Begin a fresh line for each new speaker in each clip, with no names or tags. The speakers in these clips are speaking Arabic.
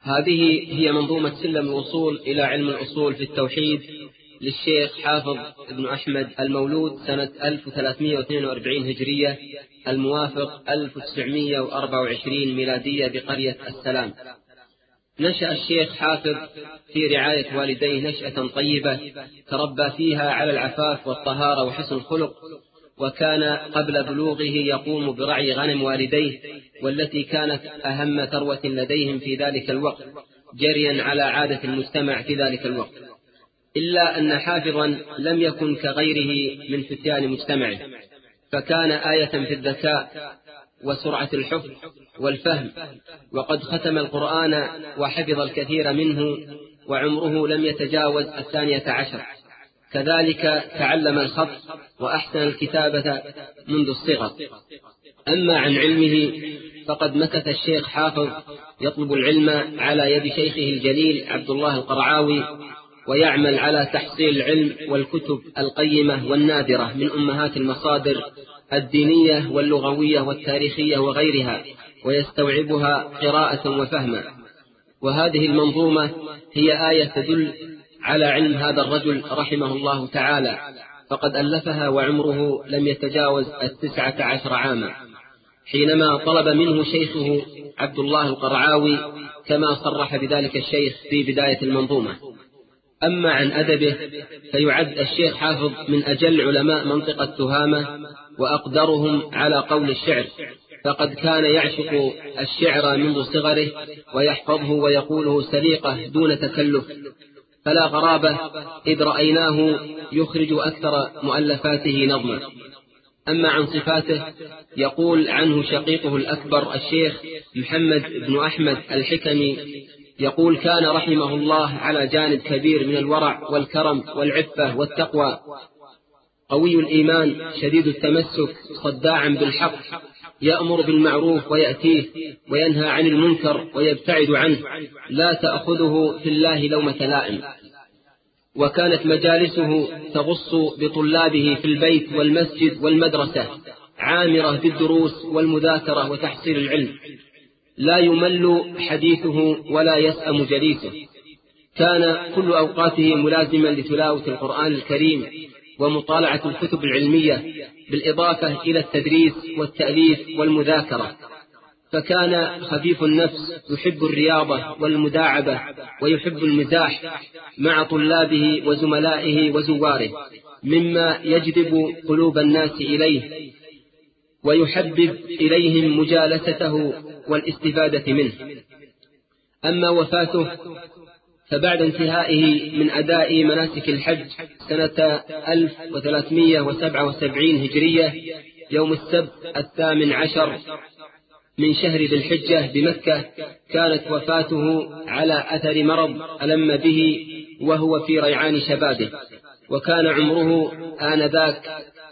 هذه هي منظومة سلم الوصول إلى علم الأصول في التوحيد للشيخ حافظ بن أحمد المولود سنة 1342 هجرية الموافق 1924 ميلادية بقرية السلام. نشأ الشيخ حافظ في رعاية والديه نشأة طيبة تربى فيها على العفاف والطهارة وحسن الخلق، وكان قبل بلوغه يقوم برعي غنم والديه، والتي كانت أهم ثروة لديهم في ذلك الوقت جريا على عادة المجتمع في ذلك الوقت. إلا أن حافظا لم يكن كغيره من فتيان مجتمعه، فكان آية في الذكاء وسرعة الحفظ والفهم، وقد ختم القرآن وحفظ الكثير منه، وعمره لم يتجاوز 12. كذلك تعلم الخط وأحسن الكتابة منذ الصغر. أما عن علمه فقد مكث الشيخ حافظ يطلب العلم على يد شيخه الجليل عبد الله القرعاوي، ويعمل على تحصيل العلم والكتب القيمة والنادرة من أمهات المصادر الدينية واللغوية والتاريخية وغيرها، ويستوعبها قراءة وفهما. وهذه المنظومة هي آية تدل على علم هذا الرجل رحمه الله تعالى، فقد ألفها وعمره لم يتجاوز 19 عاما، حينما طلب منه شيخه عبد الله القرعاوي، كما صرح بذلك الشيخ في بداية المنظومة. أما عن أدبه فيعد الشيخ حافظ من أجل علماء منطقة تهامة وأقدرهم على قول الشعر، فقد كان يعشق الشعر منذ صغره ويحفظه ويقوله سليقة دون تكلف، فلا غرابة إذ رأيناه يخرج أكثر مؤلفاته نظما. أما عن صفاته يقول عنه شقيقه الأكبر الشيخ محمد بن أحمد الحكمي، يقول: كان رحمه الله على جانب كبير من الورع والكرم والعفة والتقوى، قوي الإيمان شديد التمسك صداعا بالحق، يأمر بالمعروف ويأتيه، وينهى عن المنكر ويبتعد عنه، لا تأخذه في الله لومة لائم. وكانت مجالسه تغص بطلابه في البيت والمسجد والمدرسة، عامرة بالدروس والمذاكرة وتحصيل العلم، لا يمل حديثه ولا يسأم جليسه. كان كل أوقاته ملازما لتلاوة القرآن الكريم ومطالعة الكتب العلمية، بالإضافة إلى التدريس والتأليف والمذاكرة. فكان خفيف النفس يحب الرياضة والمداعبة، ويحب المزاح مع طلابه وزملائه وزواره، مما يجذب قلوب الناس إليه ويحبب إليهم مجالسته والاستفادة منه. أما وفاته فبعد انتهائه من أداء مناسك الحج سنة 1377 هجرية يوم السبت 18 من شهر ذي الحجة بمكة، كانت وفاته على أثر مرض ألم به وهو في ريعان شبابه، وكان عمره آنذاك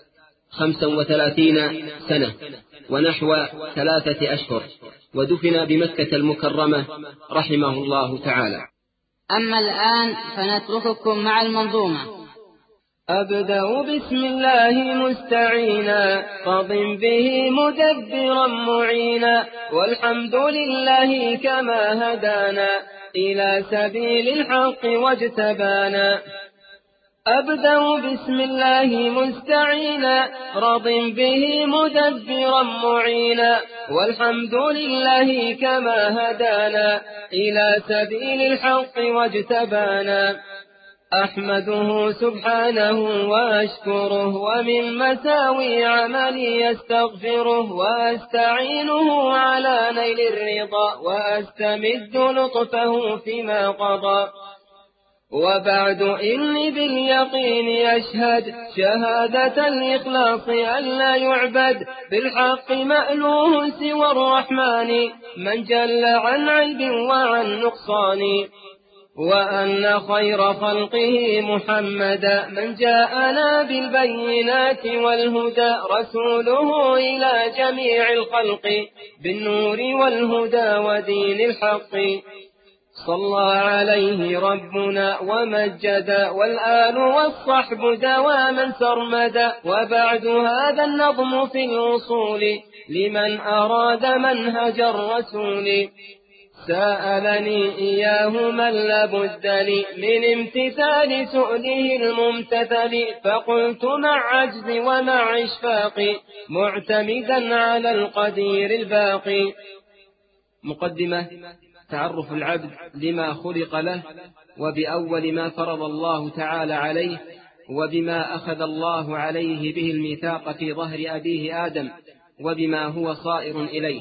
35 سنة ونحو 3 أشهر، ودفن بمكة المكرمة رحمه الله تعالى.
أما الآن فنترككم مع المنظومة.
أبدأ بسم الله مستعينا، راض به مدبرا معينا، والحمد لله كما هدانا إلى سبيل الحق واجتبانا. أبدأ بسم الله مستعينا، راض به مدبرا معينا، والحمد لله كما هدانا إلى سبيل الحق واجتبانا. أحمده سبحانه وأشكره، ومن مساوي عملي أستغفره، وأستعينه على نيل الرضا، وأستمد لطفه فيما قضى. وبعد إني باليقين أشهد شهادة الإخلاص أن لا يعبد بالحق مألوه سوى الرحمن، من جل عن عيب وعن نقصان، وأن خير خلقه محمدا من جاءنا بالبينات والهدى، رسوله إلى جميع الخلق بالنور والهدى ودين الحق. صلى عليه ربنا ومجدا، والآل والصحب دواما سرمدا. وبعد هذا النظم في الوصول لمن أراد منهج الرسول. سألني إياه من لابد لي من امتثال سؤله الممتثل، فقلت مع عجزي ومع إشفاقي معتمدا على القدير الباقي.
مقدمة. تعرف العبد لما خلق له، وبأول ما فرض الله تعالى عليه، وبما أخذ الله عليه به الميثاق في ظهر أبيه آدم، وبما هو صائر إليه.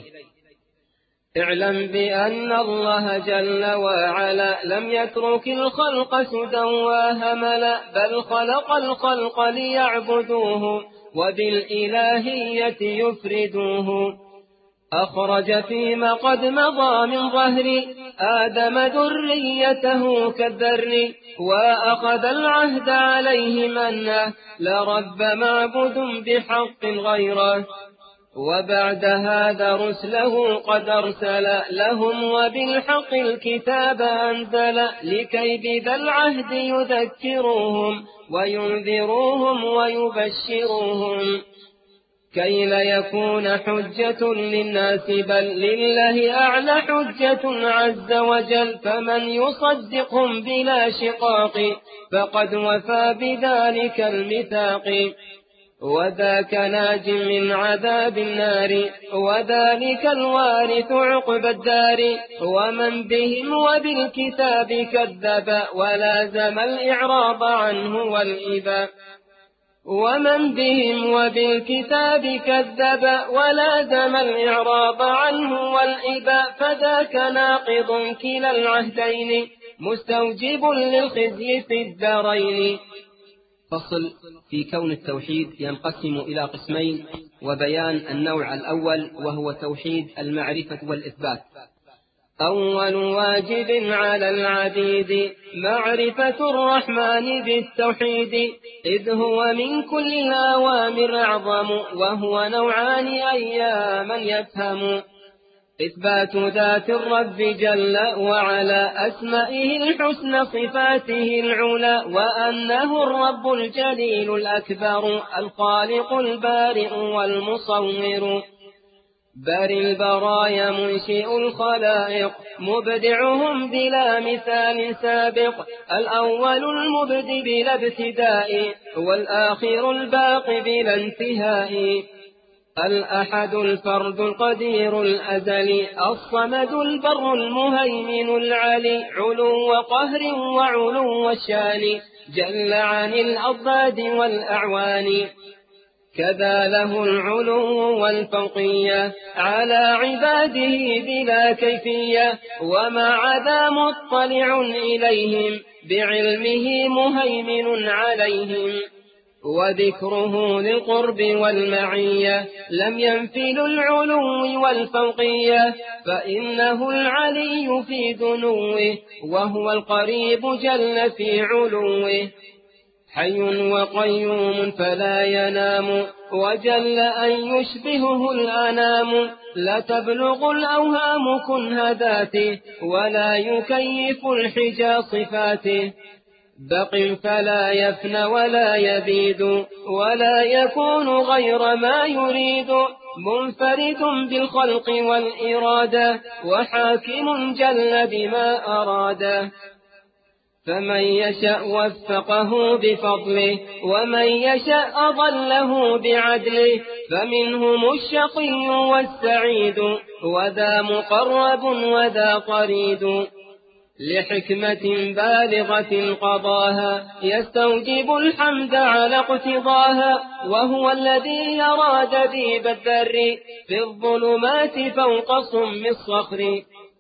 اعلم بأن الله جل وعلا لم يترك الخلق سدى وهملا، بل خلق الخلق ليعبدوه وبالإلهية يفردوه. أخرج فيما قد مضى من ظهر آدم ذريته كالذر، وأخذ العهد عليه منه لرب معبد بحق غيره. وبعد هذا رسله قد أرسل لهم وبالحق الكتاب أنزل، لكي بذا العهد يذكروهم وينذروهم ويبشروهم، كي لا يكون حجة للناس بل لله أعلى حجة عز وجل. فمن يصدقهم بلا شقاق فقد وفى بذلك الميثاق، وذاك ناج من عذاب النار، وذلك الوارث عقب الدار. ومن بهم وبالكتاب كذب ولازم الإعراض عنه والإباء، ومن بهم وبالكتاب كذب ولازم الإعراض عنه والإباء، فذاك ناقض كلا العهدين مستوجب للخزي في الدارين.
فصل في كون التوحيد ينقسم إلى قسمين، وبيان النوع الأول وهو توحيد المعرفة والإثبات.
أول واجب على العبيد معرفة الرحمن بالتوحيد، إذ هو من كل الأوامر أعظم، وهو نوعان أيا من يفهم. إثبات ذات الرب جل وعلا، أسمائه الحسنى صفاته العلى، وأنه الرب الجليل الأكبر الخالق البارئ والمصور، باري البرايا منشئ الخلائق، مبدعهم بلا مثال سابق، الأول المبدي بلا ابتداء، والآخر الباقي بلا انتهاء، الأحد الفرد القدير الأزلي، الصمد البر المهيمن العلي، علو قهر وعلو الشان، جل عن الأضداد والأعوان. كذا له العلو والفوقية على عباده بلا كيفية، ومع ذا مطلع إليهم بعلمه مهيمن عليهم، وذكره للقرب والمعية لم ينفل العلو والفوقية، فإنه العلي في دنوه وهو القريب جل في علوه، حي وقيوم فلا ينام، وجل أن يشبهه الأنام، لا تبلغ الأوهام كنه ذاته، ولا يكيف الحجى صفاته، بق فلا يفنى ولا يبيد، ولا يكون غير ما يريد، منفرد بالخلق والإرادة، وحاكم جل بما أراده، فمن يشاء وفقه بفضله، ومن يشاء أضله بعدله، فمنهم الشقي والسعيد، وذا مقرب وذا طريد، لحكمة بالغة قضاها يستوجب الحمد على اقتضاها، وهو الذي يرى دبيب الذر في الظلمات فوق صم الصخر،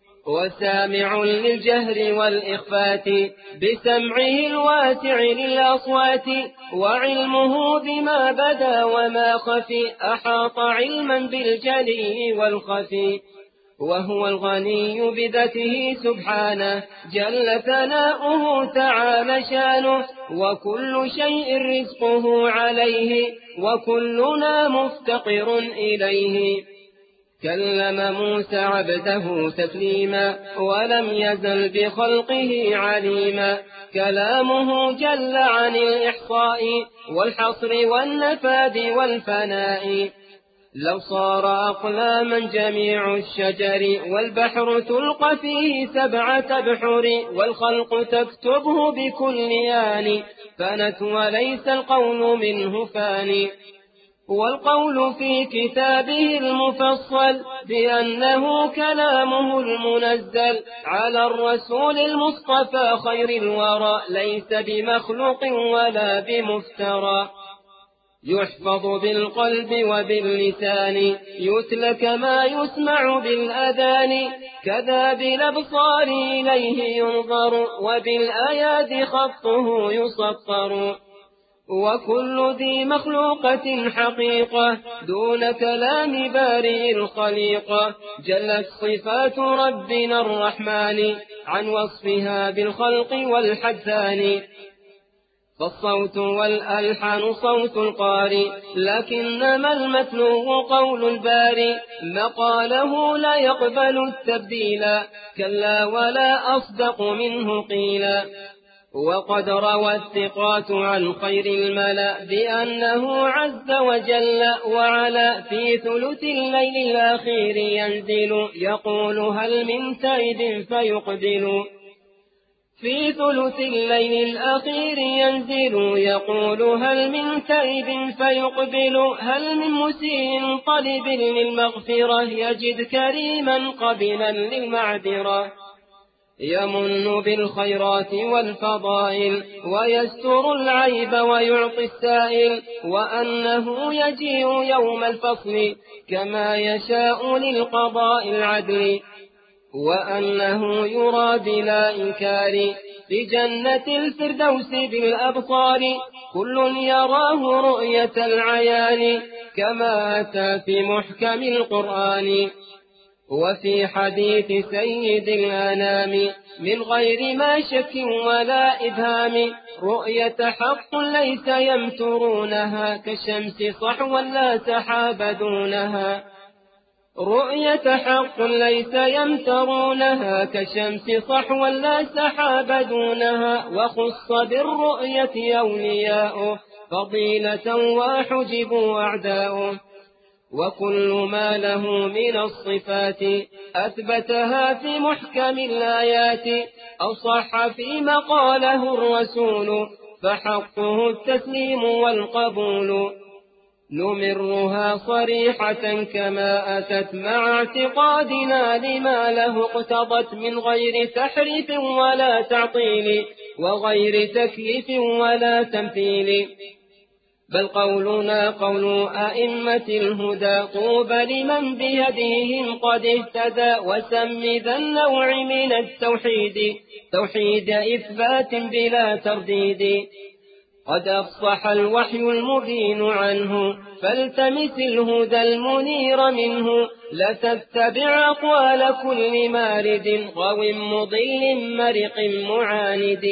وسامع للجهر والإخفات بسمعه الواسع للأصوات، وعلمه بما بدا وما خفي أحاط علما بالجلي والخفي، وهو الغني بذاته سبحانه جل ثناؤه تعالى شانه، وكل شيء رزقه عليه، وكلنا مفتقر إليه. كلم موسى عبده تكليما، ولم يزل بخلقه عليما، كلامه جل عن الإحصاء والحصر والنفاد والفناء، لو صار أقلاما جميع الشجر والبحر تلقى فيه 7 أبحر والخلق تكتبه بكل آن فنت وليس القول منه فاني والقول في كتابه المفصل بأنه كلامه المنزل على الرسول المصطفى خير الورى ليس بمخلوق ولا بمفترى يحفظ بالقلب وباللسان يتلى كما يسمع بالأذان كذا بالأبصار إليه ينظر وبالآيات خطه يسطر وكل ذي مخلوقة حقيقة دون كلام بارئ الخليقة جلت صفات ربنا الرحمن عن وصفها بالخلق والحدثان فالصوت والألحان صوت القارئ لكنما المتلو قول الباري مقاله لا يقبل التبديل كلا ولا أصدق منه قيلا وقد روى الثقات عن خير الملأ بأنه عز وجل وعلا في ثلث الليل الأخير ينزل يقول هل من تائب فيقبل في ثلث الليل الأخير ينزل يقول هل من تائب فيقبل هل من مسيء طالب للمغفرة يجد كريما قبلا للمعذرة يمن بالخيرات والفضائل ويستر العيب ويعطي السائل وأنه يجيء يوم الفصل كما يشاء للقضاء العدل وأنه يرى بلا إنكار في جنة الفردوس بالأبصار كل يراه رؤية العيان كما أتى في محكم القرآن وفي حديث سيد الأنام من غير ما شك ولا إبهام رؤية حق ليس يمترونها كالشمس صحوا لا سحاب دونها رؤية حق ليس يمترونها كالشمس صحوا لا سحاب دونها وخص بالرؤية أولياء فضيلة وحجبوا أعداؤه وكل ما له من الصفات أثبتها في محكم الآيات أو صح فيما قاله الرسول فحقه التسليم والقبول نمرها صريحة كما أتت مع اعتقادنا لما له اقتضت من غير تحريف ولا تعطيل وغير تكييف ولا تمثيل بل قولنا قول أئمة الهدى طوبى لمن بهديهم قد اهتدى وسم ذا النوع من التوحيد توحيد إثبات بلا ترديد قد أفصح الوحي المبين عنه فالتمس الهدى المنير منه لتتبع أقوال كل مارد غو مضل مرق معاند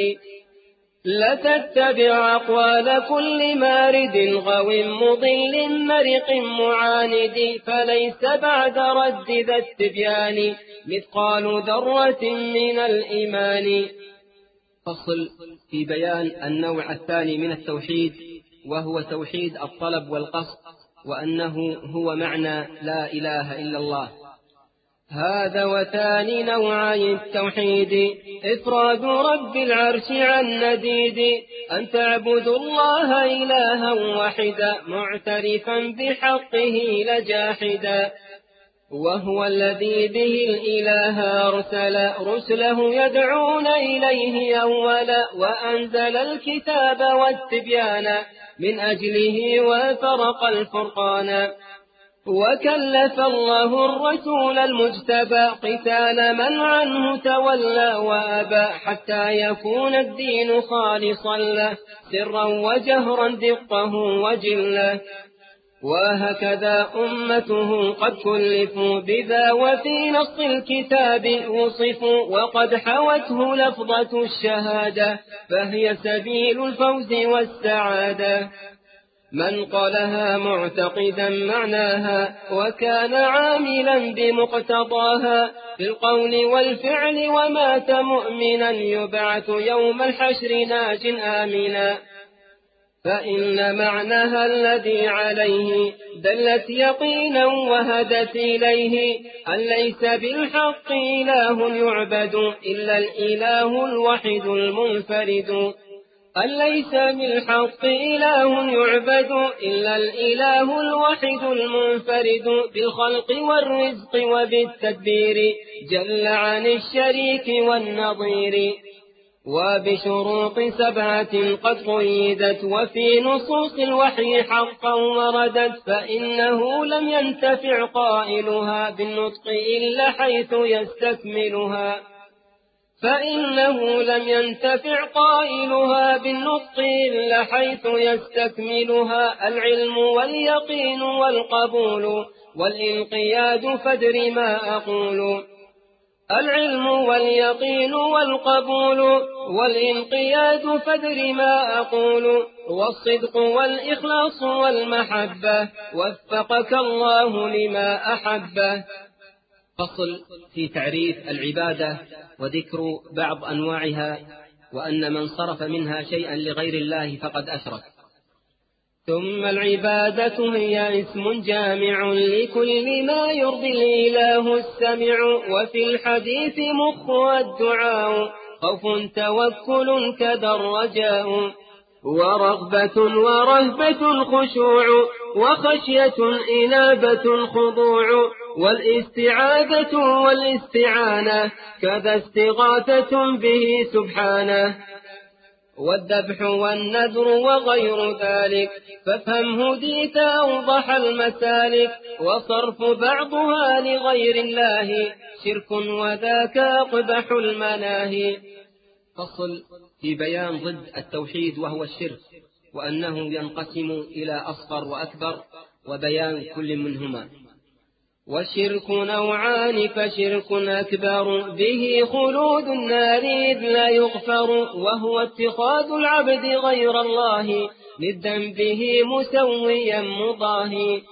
لتتبع أقوال كل مارد غو مضل مرق معاند فليس بعد رد ذا التبيان مثقال ذرة من الإيمان
فصل في بيان النوع الثاني من التوحيد وهو توحيد الطلب والقصد وأنه هو معنى لا إله إلا الله
هذا وثاني نوعي التوحيد إفراد رب العرش عن نديد أن تعبدوا الله إلها واحدا معترفا بحقه لجاحدا وهو الذي به الإله أرسل رسله يدعون إليه أولا وأنزل الكتاب والتبيان من أجله وفرق الفرقان وكلف الله الرسول المجتبى قتال من عنه تولى وأبى حتى يكون الدين خالصا له سرا وجهرا دقه وجله وهكذا أمته قد كلفوا بذا وفي نص الكتاب وصفوا وقد حوته لفظة الشهادة فهي سبيل الفوز والسعادة من قالها معتقدا معناها وكان عاملا بمقتضاها في القول والفعل ومات مؤمنا يبعث يوم الحشر ناج آمنا فإن معناها الذي عليه دلت يقينا وهدت إليه أن ليس بالحق إله يعبد إلا الإله الوحيد المنفرد، أن ليس بالحق إله يعبد إلا الإله الوحيد المنفرد بالخلق والرزق وبالتدبير جل عن الشريك والنظير، وبشروط 7 قد قيدت وفي نصوص الوحي حقا وردت، فإنه لم ينتفع قائلها بالنطق إلا حيث يستكملها، فإنه لم ينتفع قائلها بالنطق إلا حيث يستكملها العلم واليقين والقبول والانقياد فادر ما أقول، العلم واليقين والقبول والانقياد فادر ما أقول، والصدق والإخلاص والمحبة وفقك الله لما أحبه.
فصل في تعريف العبادة وذكر بعض أنواعها، وأن من صرف منها شيئا لغير الله فقد أشرك.
ثم العبادة هي اسم جامع لكل ما يرضي الإله السمع، وفي الحديث مخها الدعاء، خوف توكل كذا الرجاء، ورغبة ورهبة خشوع، وخشية إنابة خضوع، والاستعاذة والاستعانة كذا استغاثة به سبحانه، والذبح والنذر وغير ذلك فافهم هديت أوضح المسالك، وصرف بعضها لغير الله شرك وذاك أقبح المناهي.
فصل في بيان ضد التوحيد وهو الشرك، وأنه ينقسم إلى أصغر وأكبر، وبيان كل منهما.
والشرك نوعان، فشرك أكبر به خلود النار إذ لا يغفر، وهو اتخاذ العبد غير الله ندا به مسويا مضاهي.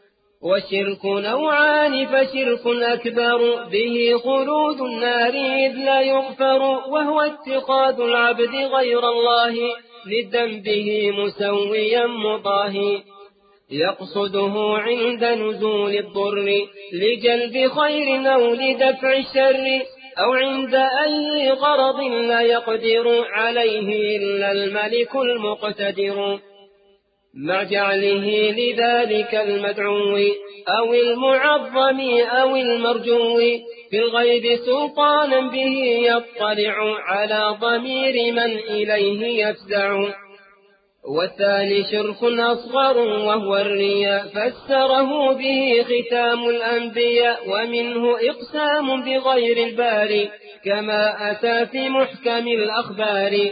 والشرك نوعان، فشرك أكبر به خلود النار إذ لا يغفر، وهو اتخاذ العبد غير الله ندا به مسويا مضاهي، يقصده عند نزول الضر لجلب خير أو لدفع الشر، أو عند أي غرض لا يقدر عليه إلا الملك المقتدر، مع جعله لذلك المدعو أو المعظم أو المرجو في الغيب سلطانا به يطلع على ضمير من إليه يفزع. والثاني شرك أصغر وهو الرياء، فسره به ختام الأنبياء، ومنه إقسام بغير الباري كما أتى في محكم الأخبار.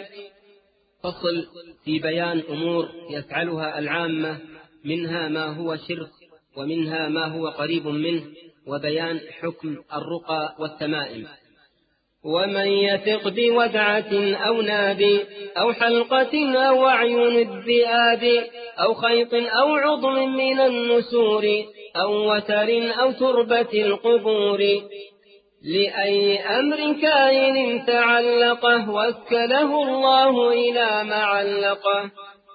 فصل في بيان أمور يفعلها العامة، منها ما هو شرك ومنها ما هو قريب منه، وبيان حكم الرقى والتمائم.
ومن يثق بودعة أو ناب أو حلقة أو أعين الذئاب أو خيط أو عظم من النسور أو وتر أو تربة القبور، لأي أمر كائن تعلقه وكله الله إلى ما علقه،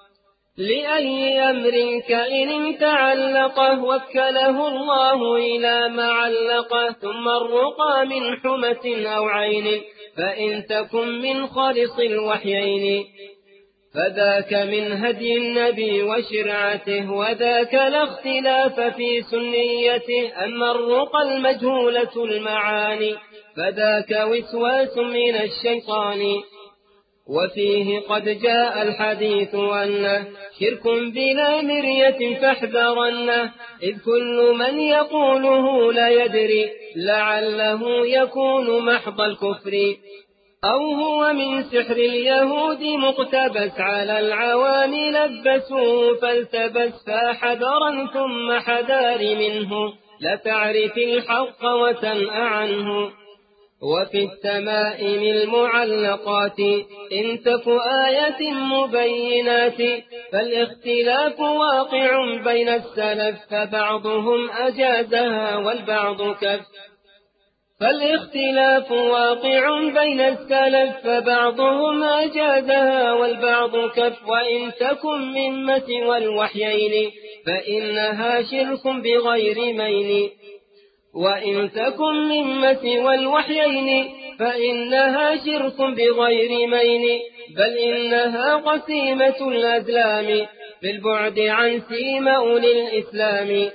لأي أمر كائن تعلقه وكله الله إلى ما علقه. ثم الرقى من حمة أو عين، فإن تكن من خالص الوحيين، فذاك من هدي النبي وشرعته، وذاك لا اختلاف في سنيته. أما الرقى المجهولة المعاني، فذاك وسواس من الشيطان، وفيه قد جاء الحديث أنه شرك بلا مرية فاحذرنه، إذ كل من يقوله لا يدري لعله يكون محض الكفر، أو هو من سحر اليهود مقتبس على العوام لبسوه فالتبس، فحذرا ثم حذار منه لتعرف الحق وتنأ عنه. وفي التمائم المعلقات إن تك آية مبينات، فالاختلاف واقع بين السلف، فبعضهم أجازها والبعض كف، فالاختلاف واقع بين السلف فبعضهم أجازها والبعض كف وإن تكن مما سوى الوحيين فإنها شرك بغير مين وإن تكن مما سوى الوحيين فإنها شرك بغير مين بل إنها قسيمة الأزلام بالبعد عن سيم أولي الإسلام.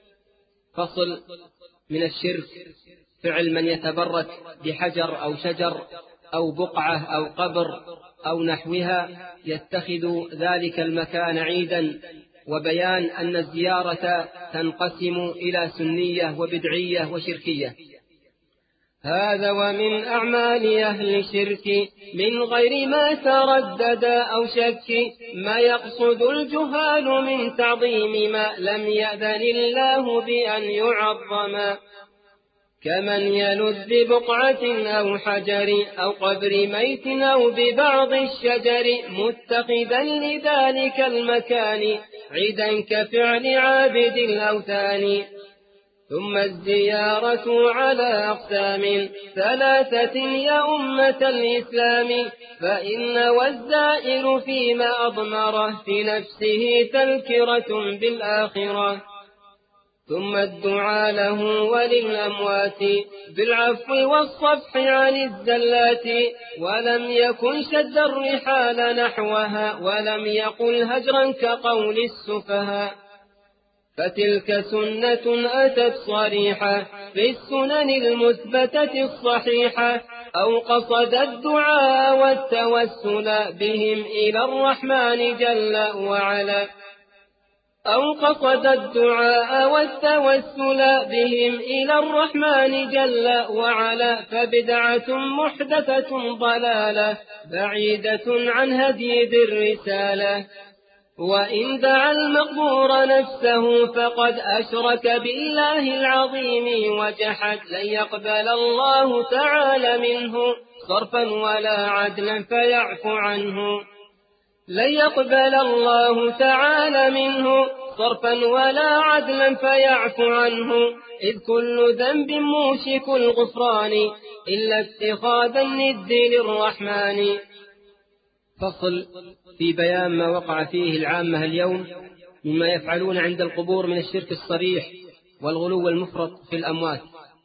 فصل. من الشرك فعل من يتبرك بحجر أو شجر أو بقعة أو قبر أو نحوها يتخذ ذلك المكان عيدا، وبيان أن الزيارة تنقسم إلى سنية وبدعية وشركية.
هذا ومن أعمال أهل الشرك من غير ما تردد أو شك ما يقصد الجهال من تعظيم ما لم يأذن الله بأن يعظم، كمن يلذ ببقعة أو حجر أو قبر ميت أو ببعض الشجر متخذا لذلك المكان عيدا كفعل عابد الأوثان. ثم الزيارة على أقسام ثلاثة يا أمة الإسلام، فإن والزائر فيما أضمره في نفسه تذكرة بالآخرة. ثم الدعاء له وللأموات بالعفو والصفح عن الزلات، ولم يكن شد الرحال نحوها ولم يقل هجرا كقول السفهاء. فتلك سنة أتت صريحة في السنن المثبتة الصحيحة، أو قصد الدعاء والتوسل بهم إلى الرحمن جل وعلا، أو قصد الدعاء والتوسل بهم إلى الرحمن جل وعلا، فبدعة محدثة ضلالة بعيدة عن هدي ذي الرسالة. وإن دعا المقبور نفسه فقد أشرك بالله العظيم وجحد، لن يقبل الله تعالى منه صرفا ولا عدلا فيعفو عنه. لن يقبل الله تعالى منه صرفا ولا عدلا فيعفو عنه، إذ كل ذنب موشك الغفران إلا اتخاذ الند للرحمن.
فصل. في بيان ما وقع فيه العامة اليوم مما يفعلون عند القبور من الشرك الصريح والغلو المفرط في الأموات.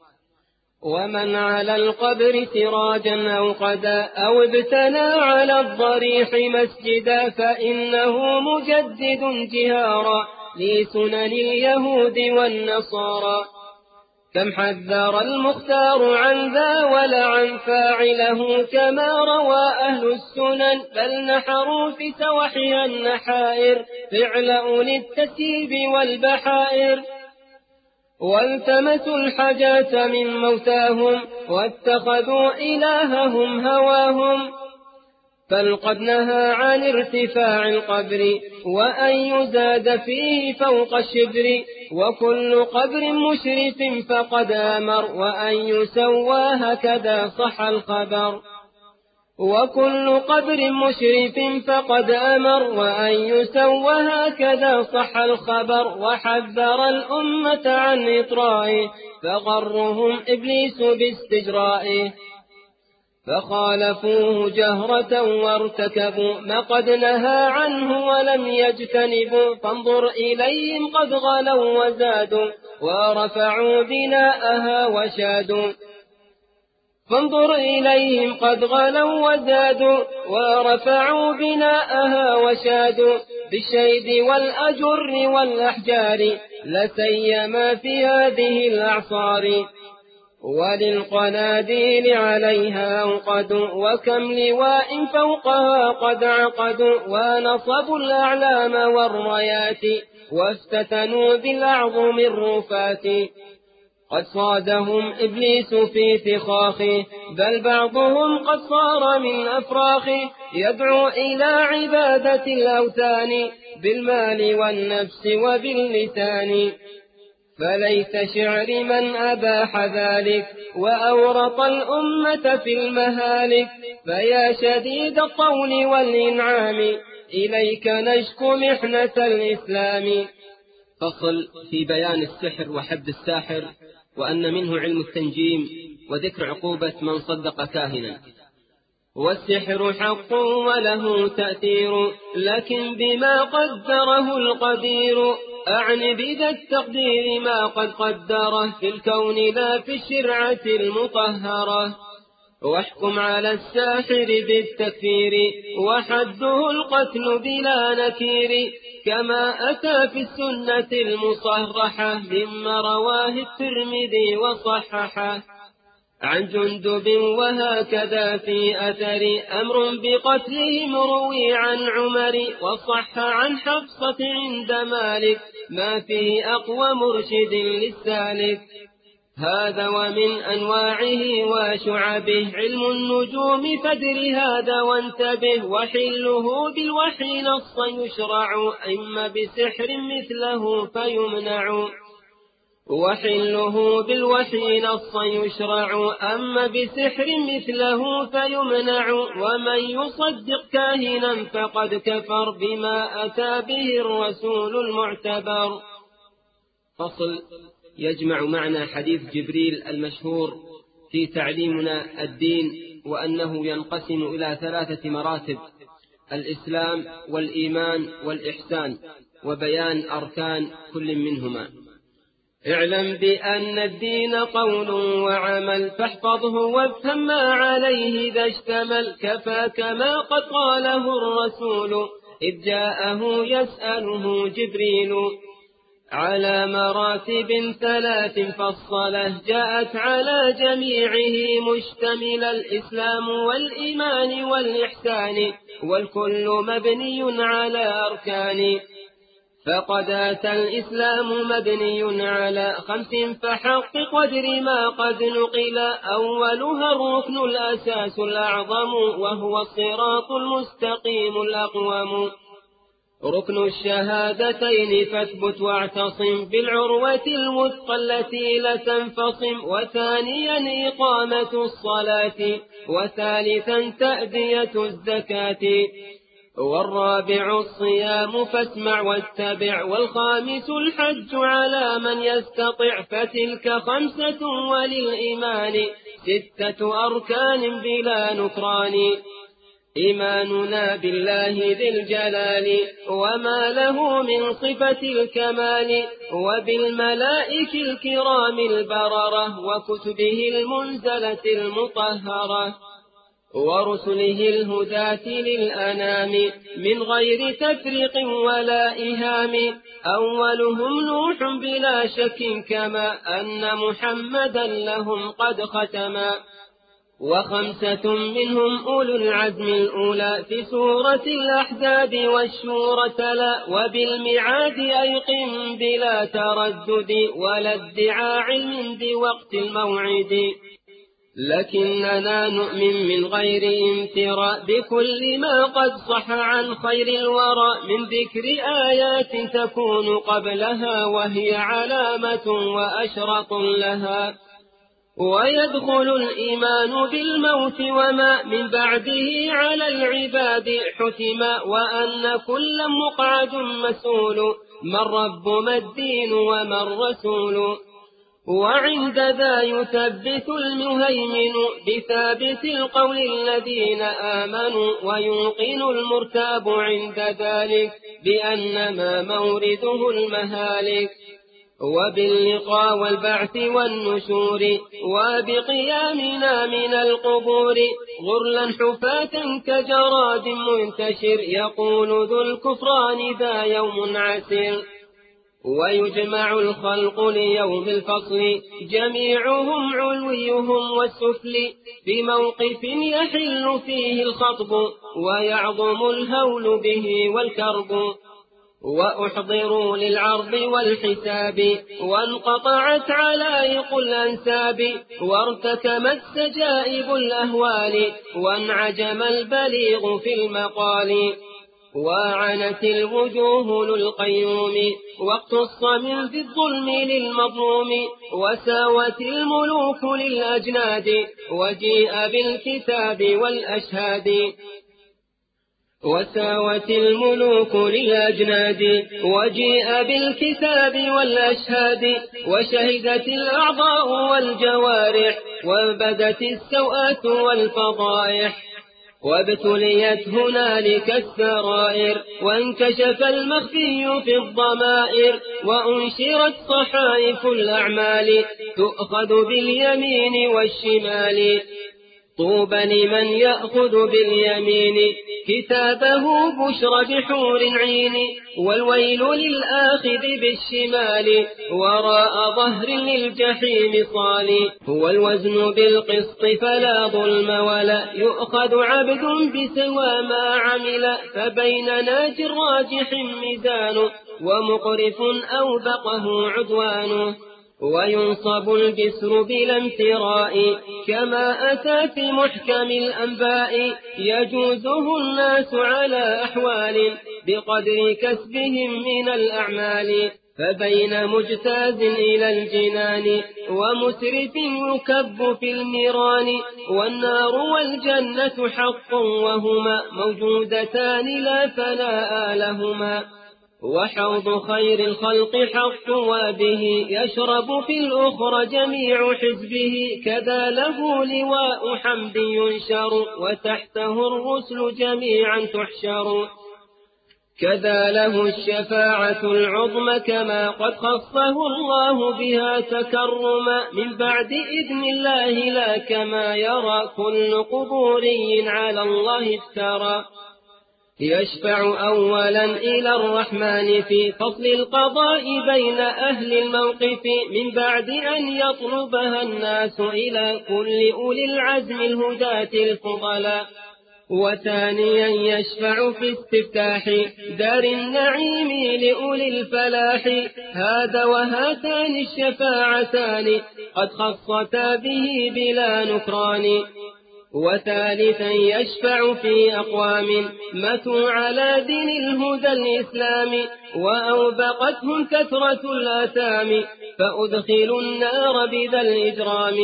ومن على القبر سراجا أو قدا أو ابتنى على الضريح مسجدا فإنه مجدد جهارا لسنن اليهود والنصارى. كم حذر المختار عن ذا ولعن فاعله كما روى أهل السنن، بل نحروا في سوحها النحائر فعل أولي التسيب والبحائر. والتمسوا الحاجات من موتاهم واتخذوا إلههم هواهم، بل قد نهى عن ارتفاع القبر وأن يزاد فيه فوق الشبر، وكل قبر مشرف فقد أمر وأن يسوى هكذا صح الخبر. وكل قبر مشرف فقد أمر وأن يسوى هكذا صح الخبر. وحذر الأمة عن إطرائه فغرهم إبليس باستجرائه، فخالفوه جهرة وارتكبوا ما قد نهى عنه ولم يجتنبوا. فانظر إليهم قد غلوا وزادوا ورفعوا بناءها وشادوا. فانظر إليهم قد غلوا وزادوا ورفعوا بناءها وشادوا، بالشيد والأجر والأحجار لسيما في هذه الأعصار. وللقناديل عليها أوقدوا وكم لواء فوقها قد عقدوا، ونصبوا الأعلام والرايات وافتتنوا بالأعظم الرفات. قد صادهم إبليس في فخاخه بل بعضهم قد صار من أفراخه، يدعو إلى عبادة الأوثان بالمال والنفس وباللسان. فليت شعر من أباح ذلك وأورط الأمة في المهالك، فيا شديد الطول والإنعام إليك نشكو محنة الإسلام.
فصل. في بيان السحر وحد الساحر، وأن منه علم التنجيم وذكر عقوبة من صدق كاهنا.
والسحر حق وله تأثير، لكن بما قدره القدير، أعني بذا التقدير ما قد قدره في الكون لا في الشرعة المطهرة. واحكم على الساحر بالتكفير، وحده القتل بلا نكير، كما أتى في السنة المصرحة مما رواه الترمذي وصححه عن جندب. وهكذا في أثر أمر بقتلهم روي عن عمر، وصح عن حفصة عند مالك ما فيه أقوى مرشد للسالك. هذا ومن أنواعه وشعبه علم النجوم فادر هذا وانتبه، وحله بالوحي نصا يشرع، إما بسحر مثله فيمنع. وحله بالوحي نصا يشرع، أما بسحر مثله فيمنع. ومن يصدق كاهنا فقد كفر بما أتى به الرسول المعتبر.
فصل يجمع معنى حديث جبريل المشهور في تعليمنا الدين، وأنه ينقسم إلى 3 مراتب: الإسلام والإيمان والإحسان، وبيان أركان كل منهما.
اعلم بأن الدين قول وعمل، فاحفظه وافهم ما عليه إذا اشتمل. كفاك ما قد قاله الرسول إذ جاءه يسأله جبريل، على مراتب 3 فالصلاة جاءت على جميعه مشتمل. الإسلام والإيمان والإحسان، والكل مبني على أركان. فقد أتى الإسلام مبني على 5 فحقق وادر ما قد نقل. أولها الركن الأساس الأعظم، وهو الصراط المستقيم الأقوم. ركن الشهادتين فاثبت واعتصم بالعروة الوثقى التي لا تنفصم. وثانيا إقامة الصلاة، وثالثا تأدية الزكاة. والرابع الصيام فاسمع واتبع. والخامس الحج على من يستطع، فتلك 5. وللإيمان 6 أركان بلا نكران. إيماننا بالله ذي الجلال وما له من صفة الكمال، وبالملائكة الكرام البررة، وكتبه المنزلة المطهرة، ورسله الهداة للأنام من غير تفريق ولا إهام. أولهم نوح بلا شك، كما أن محمدا لهم قد ختما. و5 منهم أولو العزم الأولى في سورة الأحزاب والشورى تلا. وبالميعاد أيقن بلا تردد، ولا ادعاء علم بوقت الموعد. لكننا نؤمن من غير امتراء بكل ما قد صح عن خير الورى، من ذكر آيات تكون قبلها، وهي علامة وأشرط لها. ويدخل الإيمان بالموت وما من بعده على العباد حتما، وأن كل مقعد مسؤول، ما الرب ما الدين وما الرسول. وعند ذا يثبت المهيمن بثابت القول الذين آمنوا، ويوقن المرتاب عند ذلك بأن ما مورده المهالك. وباللقاء والبعث والنشور، وبقيامنا من القبور، غرلا حفاة كجراد منتشر، يقول ذو الكفران ذا يوم عسير. ويجمع الخلق ليوم الفصل، جميعهم علويهم والسفل، في موقف يحل فيه الخطب، ويعظم الهول به والكرب. وأحضروا للعرض والحساب، وانقطعت علائق الأنساب، وارتكمت سجائب الأهوال، وانعجم البليغ في المقال. وعنت الوجوه للقيوم، واقتص من ذي الظلم للمظلوم، وساوت الملوك للأجناد، وجيء بالكتاب والأشهاد. وساوت الملوك للأجناد وجيء بالكتاب والأشهاد وشهدت الأعضاء والجوارح وبدت السوءات والفضائح وابتليت هنالك السرائر وانكشف المخفي في الضمائر وأنشرت صحائف الأعمال تؤخذ باليمين والشمال طوبى لمن يأخذ باليمين كتابه بشرى بحور عين والويل للآخذ بالشمال وراء ظهر للجحيم صالي هو الوزن بالقسط فلا ظلم ولا يؤخذ عبد بسوى ما عمل فبين ناج راجح ميزان ومقرف أوبقه عدوان وينصب الجسر بلا امتراء كما أتى في محكم الأنباء يجوزه الناس على أحوال بقدر كسبهم من الأعمال فبين مجتاز إلى الجنان ومسرف يكب في النيران والنار والجنة حق وهما موجودتان لا فناء لهما وحوض خير الخلق حق وبه يشرب في الأخرى جميع حزبه كذا له لواء حمد ينشر وتحته الرسل جميعا تحشر كذا له الشفاعة العظمى كما قد خصه الله بها تكرما من بعد إذن الله لا كما يرى كل قبوري على الله افترى يشفع أولا إلى الرحمن في فصل القضاء بين أهل الموقف من بعد أن يطلبها الناس إلى كل أولي العزم الهداة الفضلاء وثانيا يشفع في استفتاح دار النعيم لأولي الفلاح هذا وهاتان الشفاعتان قد خصتا به بلا نكران وثالثا يشفع في أقوام ماتوا على دين الهدى الإسلام وأوبقتهم كثرة الآثام فأدخلوا النار بذا الإجرام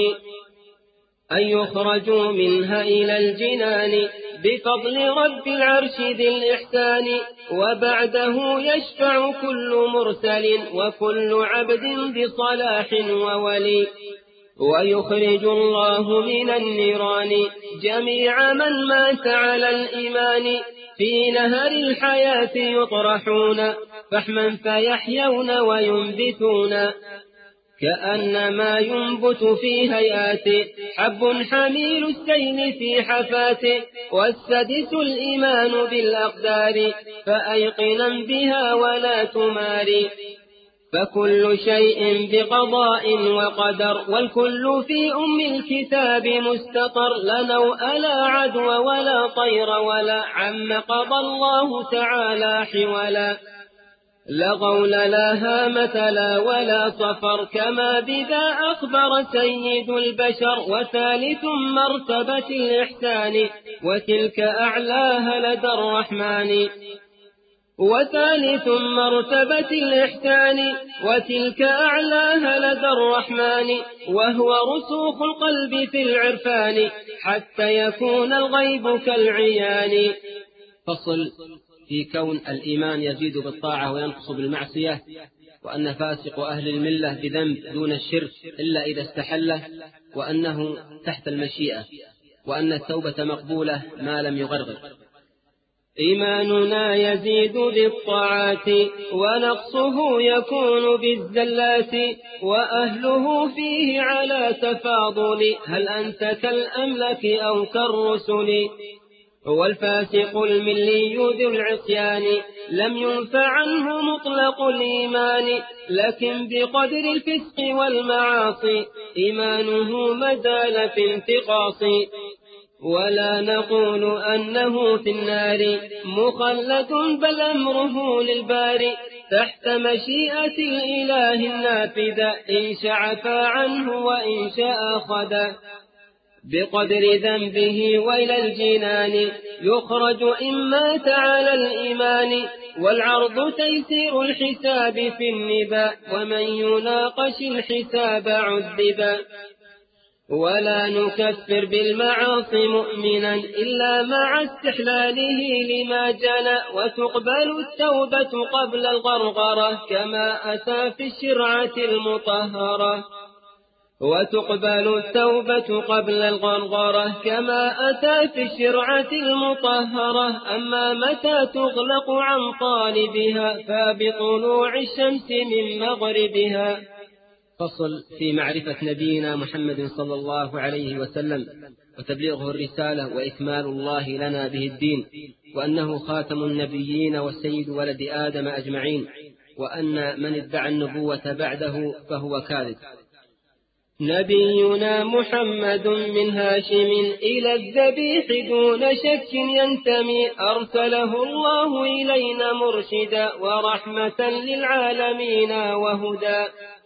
أن يخرجوا منها إلى الجنان بفضل رب العرش ذي الإحسان وبعده يشفع كل مرسل وكل عبد بصلاح وولي ويخرج الله من النيران جميع من مات على الإيمان في نهر الحياة يطرحون فحما فيحيون وينبتون كأنما ينبت في هيئات حب حميل السيل في حفاته والسدس الإيمان بالأقدار فأيقنا بها ولا تماري فكل شيء بقضاء وقدر والكل في الكتاب مستطر لا نوء لا عدو ولا طير ولا عم قضى الله تعالى حولا لا غول لا هامة لا ولا صفر كما بذا أخبر سيد البشر وثالث مرتبة الإحسان وتلك أعلاها لدى الرحمن وثالث مرتبة الإحسان وتلك أعلاها لدى الرحمن وهو رسوخ القلب في العرفان حتى يكون الغيب كالعيان.
فصل في كون الإيمان يزيد بالطاعة وينقص بالمعصية وأن فاسق أهل الملة بذنب دون الشرك إلا إذا استحله وأنه تحت المشيئة وأن التوبة مقبولة ما لم يغرغر.
إيماننا يزيد بالطاعات ونقصه يكون بالزلات وأهله فيه على تفاضل هل أنت كالأملك أو كالرسل والفاسق الملي ذو العصيان لم ينفع عنه مطلق الإيمان لكن بقدر الفسق والمعاصي إيمانه مازال في انتقاص ولا نقول أنه في النار مخلد بل أمره للباري تحت مشيئة الإله النافذة إن شاء عفا عنه وإن شاء خدا بقدر ذنبه وإلى الجنان يخرج إن مات على الإيمان والعرض تيسير الحساب في النبا ومن يناقش الحساب عذبا ولا نكفر بالمعاصي مؤمنا إلا مع استحلاله لما جنى، وتقبل التوبة قبل الغرغرة كما أتى في الشرعة المطهرة. وتقبل التوبة قبل الغرغرة كما أتى في الشرعة المطهرة. أما متى تغلق عن طالبها فبطلوع الشمس من مغربها.
فصل في معرفة نبينا محمد صلى الله عليه وسلم وتبليغه الرسالة وإكمال الله لنا به الدين، وأنه خاتم النبيين والسيد ولد آدم أجمعين، وأن من ادعى النبوة بعده فهو كاذب.
نبينا محمد من هاشم إلى الذبيح دون شك ينتمي، أرسله الله إلينا مرشدا ورحمة للعالمين وهدى.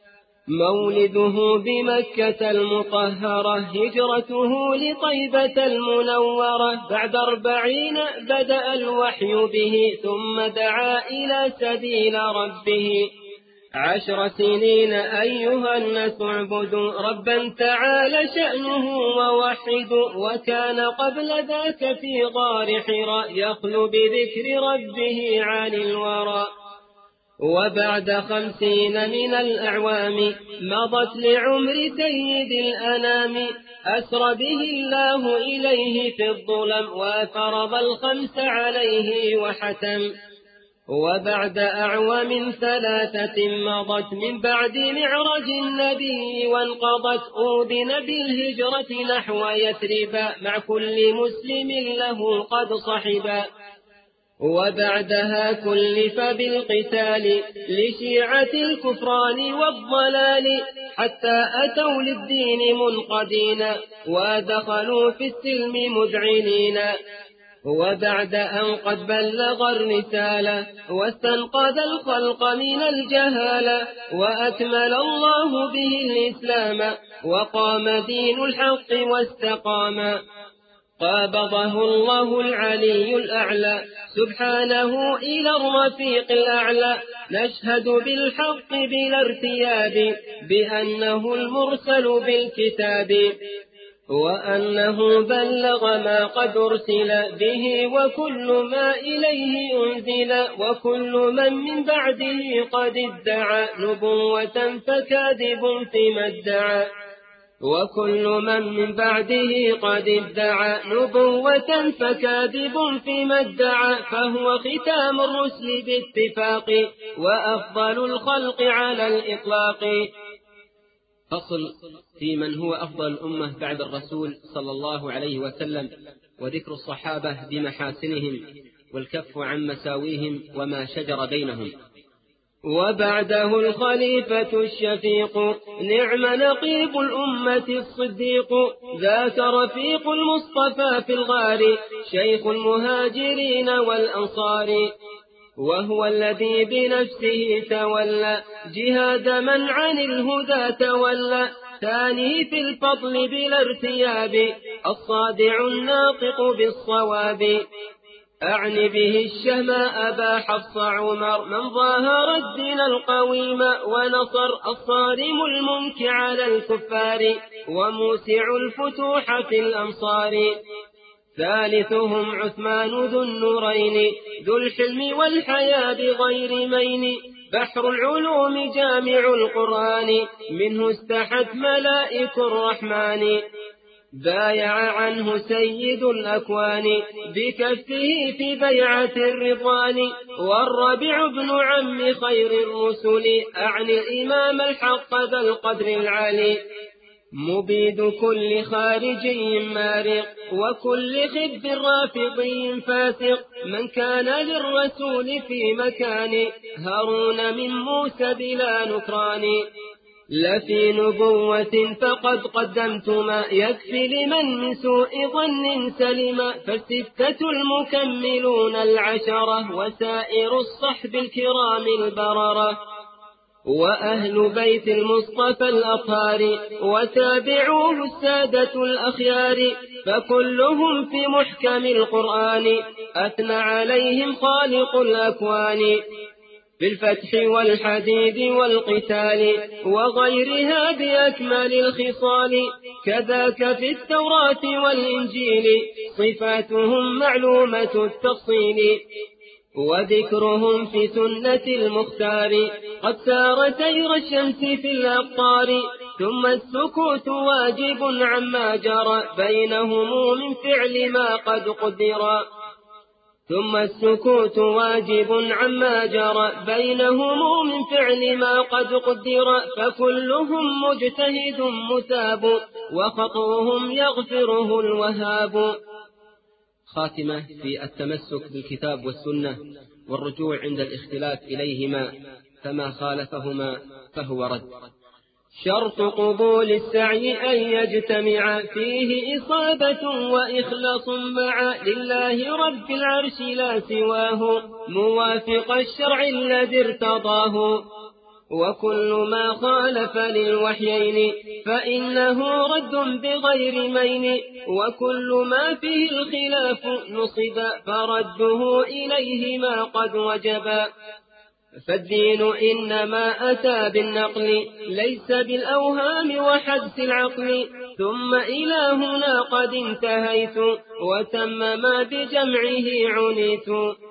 مولده بمكة المطهرة، هجرته لطيبة المنورة، بعد 40 بدأ الوحي به، ثم دعا إلى سبيل ربه. 10 سنين أيها الناس اعبدوا ربا تعالى شأنه ووحدوا، وكان قبل ذاك في غار حراء يخلو بذكر ربه عن الورى. وبعد 50 من الأعوام مضت لعمر سيد الأنام، أسرى به الله إليه في الظلم وفرض الخمس عليه وحتم. وبعد أعوام 3 مضت من بعد معرج النبي وانقضت، أوذن بالهجرة نحو يثرب مع كل مسلم له قد صحبا. وبعدها كلف بالقتال لشيعة الكفران والضلال، حتى أتوا للدين منقدين ودخلوا في السلم مذعنين. وبعد أن قد بلغ الرسالة واستنقذ الخلق من الجهالة، وأكمل الله به الإسلام وقام دين الحق واستقام، قابضه الله العلي الأعلى سبحانه إلى الرفيق الأعلى. نشهد بالحق بلا ارتياب بأنه المرسل بالكتاب، وأنه بلغ ما قد أرسل به وكل ما إليه أنزل، وكل من بعده قد ادعى نبوة فكاذب فيما ادعى، وكل من بعده قد ادعى نبوة فكاذب فيما ادعى، فهو ختام الرسل باتفاق وأفضل الخلق على الإطلاق.
فصل في من هو أفضل الأمة بعد الرسول صلى الله عليه وسلم، وذكر الصحابة بمحاسنهم والكف عن مساويهم وما شجر بينهم.
وبعده الخليفة الشفيق نعم نقيب الأمة الصديق، ذاك رفيق المصطفى في الغار شيخ المهاجرين والأنصار، وهو الذي بنفسه تولى جهاد من عن الهدى تولى، ثاني في الفضل بلا ارتياب الصادع الناطق بالصواب. أعني به الشهماء أبا حفص عمر من ظاهر الدين القويم ونصر، الصارم المنك على الكفار وموسع الفتوح في الأمصار. ثالثهم عثمان ذو النورين ذو الحلم والحياء بغير مين، بحر العلوم جامع القرآن منه استحت ملائك الرحمن. بايع عنه سيد الأكوان بكفه في بيعة الرضوان، والربيع بن عم خير الرسل أعني الإمام الحق ذا القدر العلي، مبيد كل خارجي مارق وكل خب رافضي فاسق، من كان للرسول في مكان هارون من موسى بلا نكران. لفي نبوة فقد قدمت ما يكفي لمن من سوء ظن سلم، فالستة المكملون 10 وسائر الصحب الكرام البررة، وأهل بيت المصطفى الأطهار وتابعوه السادة الأخيار، فكلهم في محكم القرآن أثنى عليهم خالق الأكوان. بالفتح والحديد والقتال وغيرها بأكمل الخصال. كذاك في التوراة والإنجيل صفاتهم معلومة التفصيل، وذكرهم في سنة المختار قد سار سير الشمس في الأقطار. ثم السكوت واجب عما جرى بينهم من فعل ما قد قدر. ثم السكوت واجب عما جرى بينهم من فعل ما قد قدر. فكلهم مجتهد مثاب وخطوهم يغفره الوهاب.
خاتمة في التمسك بالكتاب والسنة والرجوع عند الاختلاف إليهما، فما خالفهما فهو رد.
شرط قبول السعي أن يجتمع فيه إصابة وإخلاص مع لله رب العرش لا سواه، موافق الشرع الذي ارتضاه. وكل ما خالف للوحيين فإنه رد بغير مين، وكل ما فيه الخلاف نصب فرده إليهما قد وجبا. فالدين إنما أتى بالنقل ليس بالأوهام وحدس العقل. ثم إلى هنا قد انتهيت وتم ما بجمعه عنيت.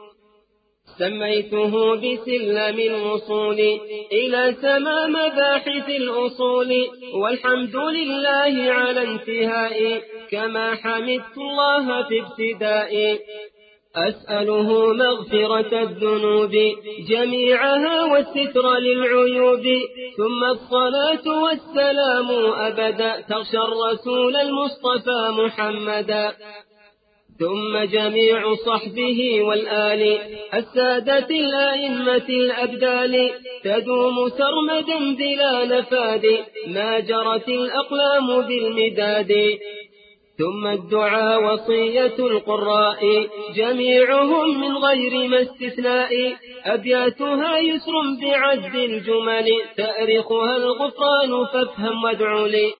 سميته بسلم الوصول إلى سما مباحث الأصول. والحمد لله على انتهائي كما حمدت الله في ابتدائي. أسأله مغفرة الذنوب جميعها والستر للعيوب. ثم الصلاة والسلام أبدا تغشى الرسول المصطفى محمدا. ثم جميع صحبه والآل السادة الأئمة الأبدال تدوم سرمدا بلا نفاد ما جرت الأقلام بالمداد. ثم الدعاء وصية القراء جميعهم من غير ما استثناء. أبياتها يسر بعد الجمل تأرخها الغفران فافهم وادع لي.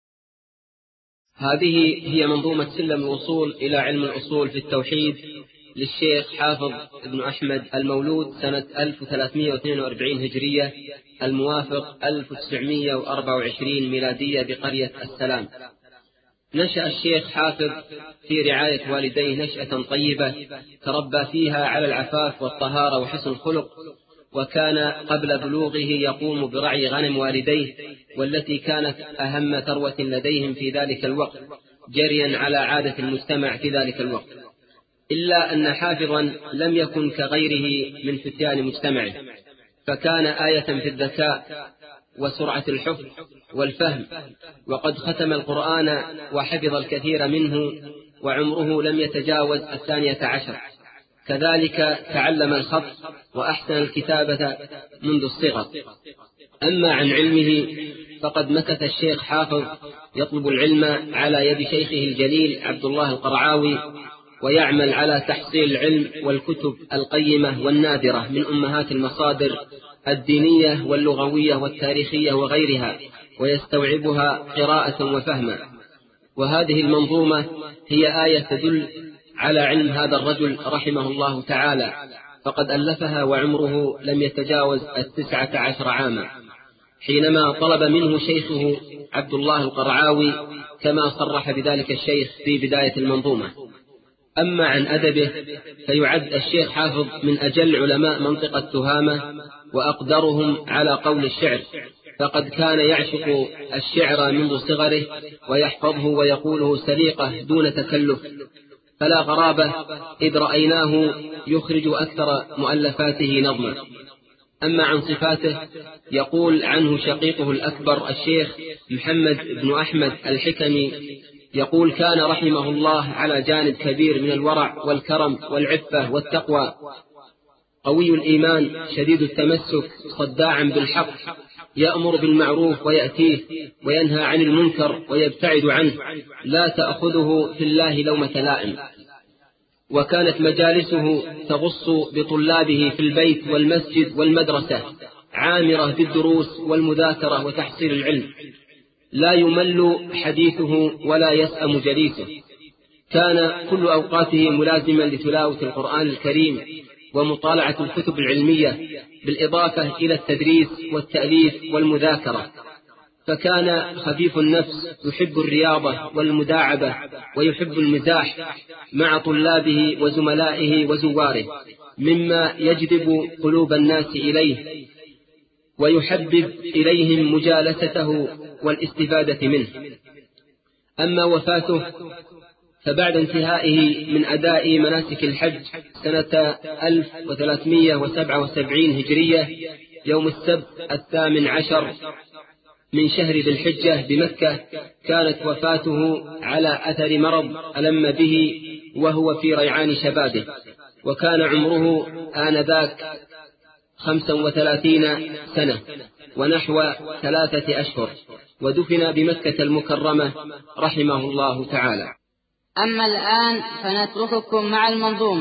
هذه هي منظومة سلم الوصول إلى علم الأصول في التوحيد للشيخ حافظ بن أحمد المولود سنة 1342 هجرية الموافق 1924 ميلادية بقرية السلام. نشأ الشيخ حافظ في رعاية والديه نشأة طيبة تربى فيها على العفاف والطهارة وحسن الخلق، وكان قبل بلوغه يقوم برعي غنم والديه والتي كانت أهم ثروة لديهم في ذلك الوقت جريا على عادة المجتمع في ذلك الوقت. إلا أن حافظا لم يكن كغيره من فتيان مجتمعه، فكان آية في الذكاء وسرعة الحفظ والفهم، وقد ختم القرآن وحفظ الكثير منه وعمره لم يتجاوز 12. كذلك تعلم الخط وأحسن الكتابة منذ الصغر. أما عن علمه فقد مكث الشيخ حافظ يطلب العلم على يد شيخه الجليل عبد الله القرعاوي، ويعمل على تحصيل العلم والكتب القيمة والنادرة من أمهات المصادر الدينية واللغوية والتاريخية وغيرها، ويستوعبها قراءة وفهما. وهذه المنظومة هي آية تدل على علم هذا الرجل رحمه الله تعالى، فقد ألفها وعمره لم يتجاوز 19 عاما حينما طلب منه شيخه عبد الله القرعاوي، كما صرح بذلك الشيخ في بداية المنظومة. أما عن أدبه فيعد الشيخ حافظ من أجل علماء منطقة تهامة وأقدرهم على قول الشعر، فقد كان يعشق الشعر منذ صغره ويحفظه ويقوله سليقة دون تكلف، فلا غرابة إذ رأيناه يخرج أكثر مؤلفاته نظما. أما عن صفاته يقول عنه شقيقه الأكبر الشيخ محمد بن أحمد الحكمي، يقول: كان رحمه الله على جانب كبير من الورع والكرم والعفة والتقوى، قوي الإيمان شديد التمسك صداعا بالحق، يأمر بالمعروف ويأتيه وينهى عن المنكر ويبتعد عنه، لا تأخذه في الله لومة لائم. وكانت مجالسه تغص بطلابه في البيت والمسجد والمدرسة، عامرة بالدروس والمذاكرة وتحصيل العلم، لا يمل حديثه ولا يسأم جليسه. كان كل أوقاته ملازما لتلاوة القرآن الكريم ومطالعة الكتب العلمية بالإضافة إلى التدريس والتأليف والمذاكرة، فكان خفيف النفس يحب الرياضة والمداعبة ويحب المزاح مع طلابه وزملائه وزواره، مما يجذب قلوب الناس إليه ويحبب إليهم مجالسته والاستفادة منه. أما وفاته فبعد انتهائه من أداء مناسك الحج سنة 1377 هجرية يوم السبت 18 من شهر ذي الحجة بمكة، كانت وفاته على أثر مرض ألم به وهو في ريعان شبابه، وكان عمره آنذاك 35 سنة ونحو 3 أشهر، ودفن بمكة المكرمة رحمه الله تعالى.
أما الآن فنترككم مع المنظومة.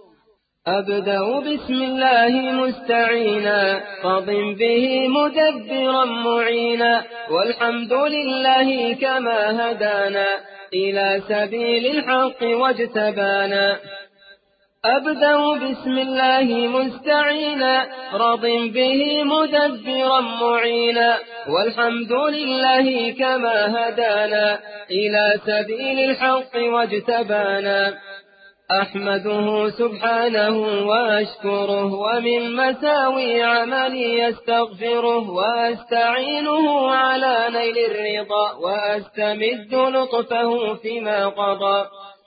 أبدأ بسم الله مستعينا، راض به مدبرا معينا، والحمد لله كما هدانا إلى سبيل الحق واجتبانا. أبدأ بسم الله مستعينا، راض به مدبرا معينا، والحمد لله كما هدانا إلى سبيل الحق واجتبانا. أحمده سبحانه وأشكره، ومن مساوي عملي أستغفره، وأستعينه على نيل الرضا، وأستمد لطفه فيما قضى.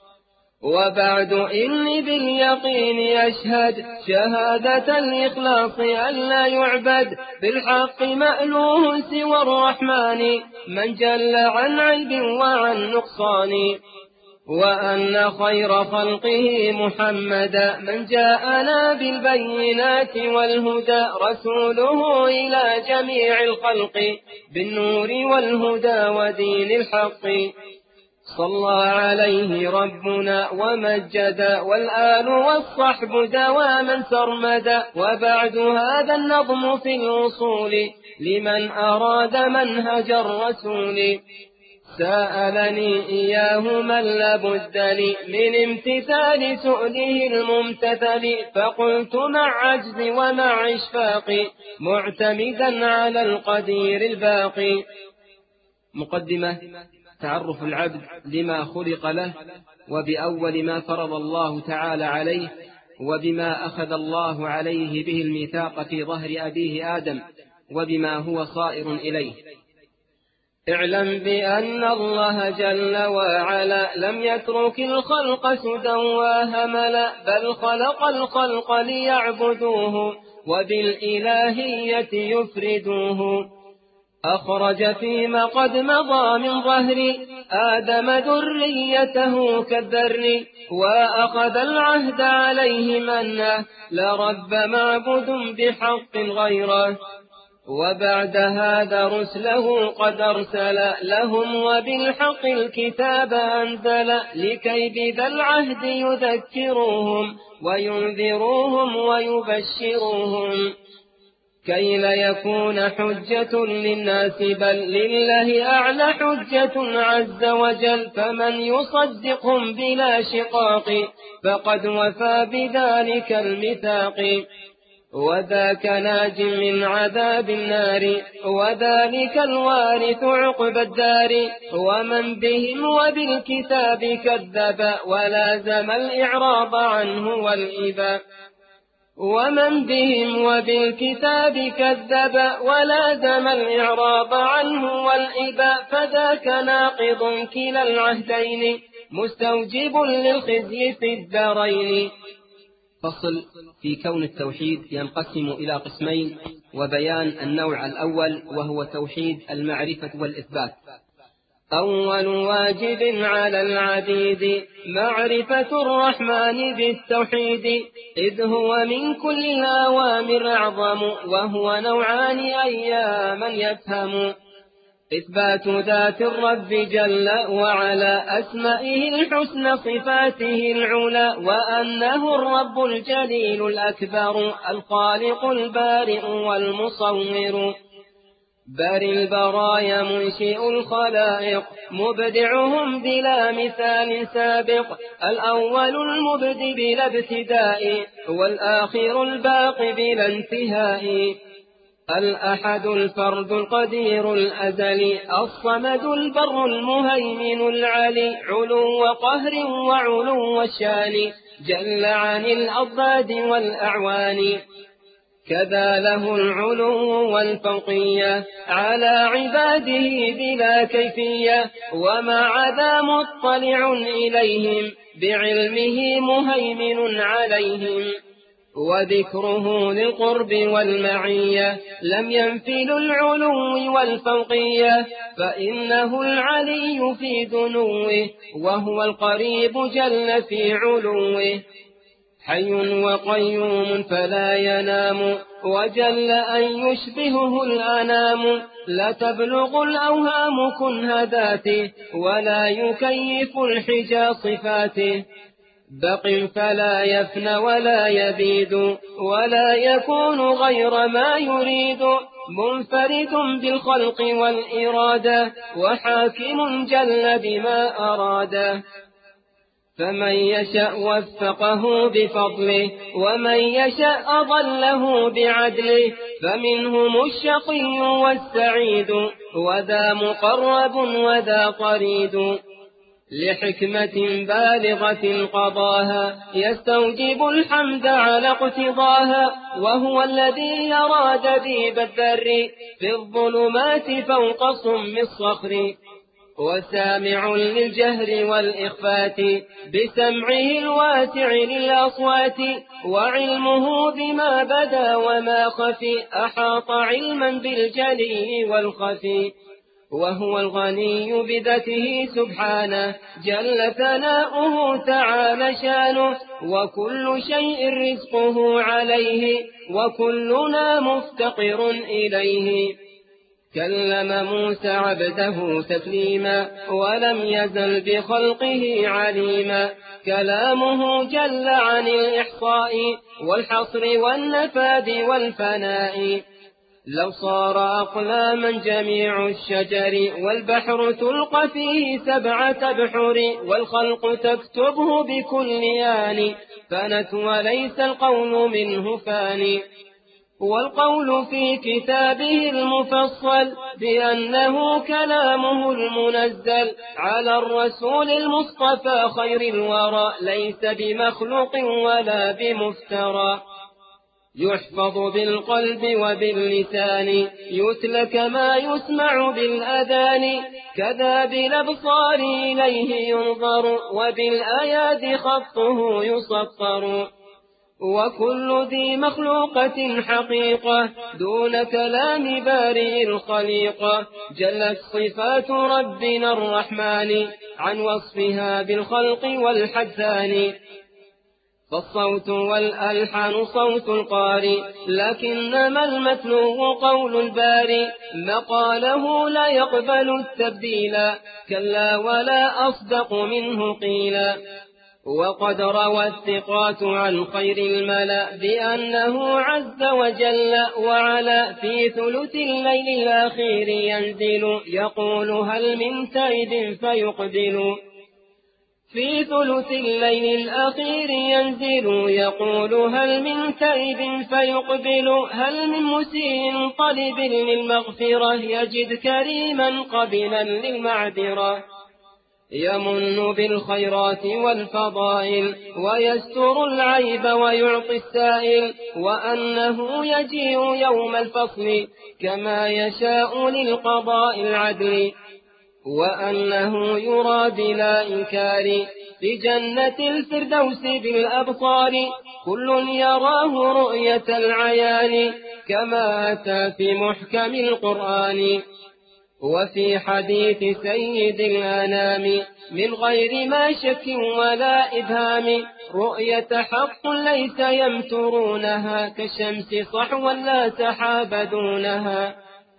وبعد إني باليقين أشهد شهادة الإخلاص أن لا يعبد بالحق مألوه سوى الرحمن، من جل عن عيب وعن نقصان، وأن خير خلقه محمدا من جاءنا بالبينات والهدى، رسوله إلى جميع الخلق بالنور والهدى ودين الحق. صلى عليه ربنا ومجدا، والآل والصحب دواما سرمدا. وبعد هذا النظم في الوصول لمن أراد منهج الرسول، سألني إياه من لابد لي من امتثال سؤله الممتثل، فقلت مع عجز ومع إشفاق معتمدا على القدير الباقي.
مقدمة. تعرف العبد لما خلق له، وبأول ما فرض الله تعالى عليه، وبما أخذ الله عليه به الميثاق في ظهر أبيه آدم، وبما هو صائر إليه.
اعلم بأن الله جل وعلا لم يترك الخلق سدى وهملا، بل خلق الخلق ليعبدوه وبالإلهية يفردوه. أخرج فيما قد مضى من ظهر آدم ذريته كالذر، وأخذ العهد عليه منه لرب معبد بحق غيره. وبعد هذا رسله قد أرسل لهم، وبالحق الكتاب أنزل، لكي بذا العهد يذكروهم وينذروهم ويبشروهم، كي لا يكون حجة للناس بل لله أعلى حجة عز وجل. فمن يصدقهم بلا شقاق فقد وفى بذلك الميثاق، وذاك ناج من عذاب النار، وذلك الوارث عقب الدار. ومن بهم وبالكتاب كذب ولازم الإعراض عنه والإباء، ومن بهم وبالكتاب كذب ولازم الإعراض عنه والإباء، فذاك ناقض كلا العهدين مستوجب للخزي في الدارين.
فصل في كون التوحيد ينقسم إلى قسمين، وبيان النوع الأول وهو توحيد المعرفة والإثبات.
أول واجب على العبيد معرفة الرحمن بالتوحيد، إذ هو من كل الأوامر أعظم، وهو نوعان أيا من يفهم. إثبات ذات الرب جل وعلا، أسمائه الحسنى صفاته العلى، وأنه الرب الجليل الأكبر الخالق البارئ والمصور. بر البرايا منشئ الخلائق مبدعهم بلا مثال سابق الأول المبدي بلا ابتداء والآخر الباقي بلا انتهاء الأحد الفرد القدير الأزلي الصمد البر المهيمن العلي علو قهر وعلو الشان جل عن الأضداد والأعوان كذا له العلو والفوقية على عباده بلا كيفية وما عدا مطلع إليهم بعلمه مهيمن عليهم وذكره للقرب والمعية لم ينفل العلو والفوقية فإنه العلي في دنوه وهو القريب جل في علوه حي وقيوم فلا ينام وجل أن يشبهه الأنام لا تبلغ الأوهام كنه ذاته ولا يكيف الحجى صفاته بق فلا يفنى ولا يبيد ولا يكون غير ما يريد منفرد بالخلق والإرادة وحاكم جل بما أراده فمن يشاء وفقه بفضله ومن يشاء أضله بعدله فمنهم الشقي والسعيد وذا مقرب وذا طريد لحكمة بالغة قضاها يستوجب الحمد على اقتضاها وهو الذي يرى دبيب الذر في الظلمات فوق صم الصخر وسامع للجهر والإخفات بسمعه الواسع للأصوات وعلمه بما بدا وما خفي أحاط علما بالجلي والخفي وهو الغني بذاته سبحانه جل ثناؤه تعالى شانه وكل شيء رزقه عليه وكلنا مفتقر إليه كلم موسى عبده تكليما ولم يزل بخلقه عليما كلامه جل عن الإحصاء والحصر والنفاد والفناء لو صار أقلاما جميع الشجر والبحر تلقى فيه 7 أبحر والخلق تكتبه بكل آن فنت وليس القول منه فاني والقول في كتابه المفصل بأنه كلامه المنزل على الرسول المصطفى خير الورى ليس بمخلوق ولا بمفترى يحفظ بالقلب وباللسان يتلى كما يسمع بالأذان كذا بالأبصار إليه ينظر وبالآيات خطه يسطر وكل ذي مخلوقة حقيقة دون كلام بارئ الخليقة جلت صفات ربنا الرحمن عن وصفها بالخلق والحدثان فالصوت والألحان صوت القارئ لكنما المتلو قول الباري مقاله لا يقبل التبديل كلا ولا أصدق منه قيلا وقد روى الثقات عن خير الملأ بأنه عز وجل وعلا في ثلث الليل الأخير ينزل يقول هل من تائب فيقبل في ثلث الليل الأخير ينزل يقول هل من تائب فيقبل هل من مسيء طالب للمغفرة يجد كريما قبلا للمعذرة يمن بالخيرات والفضائل ويستر العيب ويعطي السائل وأنه يجيء يوم الفصل كما يشاء للقضاء العدل وأنه يرى بلا إنكار في جنة الفردوس بالأبصار كل يراه رؤية العيان كما أتى في محكم القرآن وفي حديث سيد الأنام من غير ما شك ولا إبهام رؤية حق ليس يمترونها كالشمس صحوا لا سحاب دونها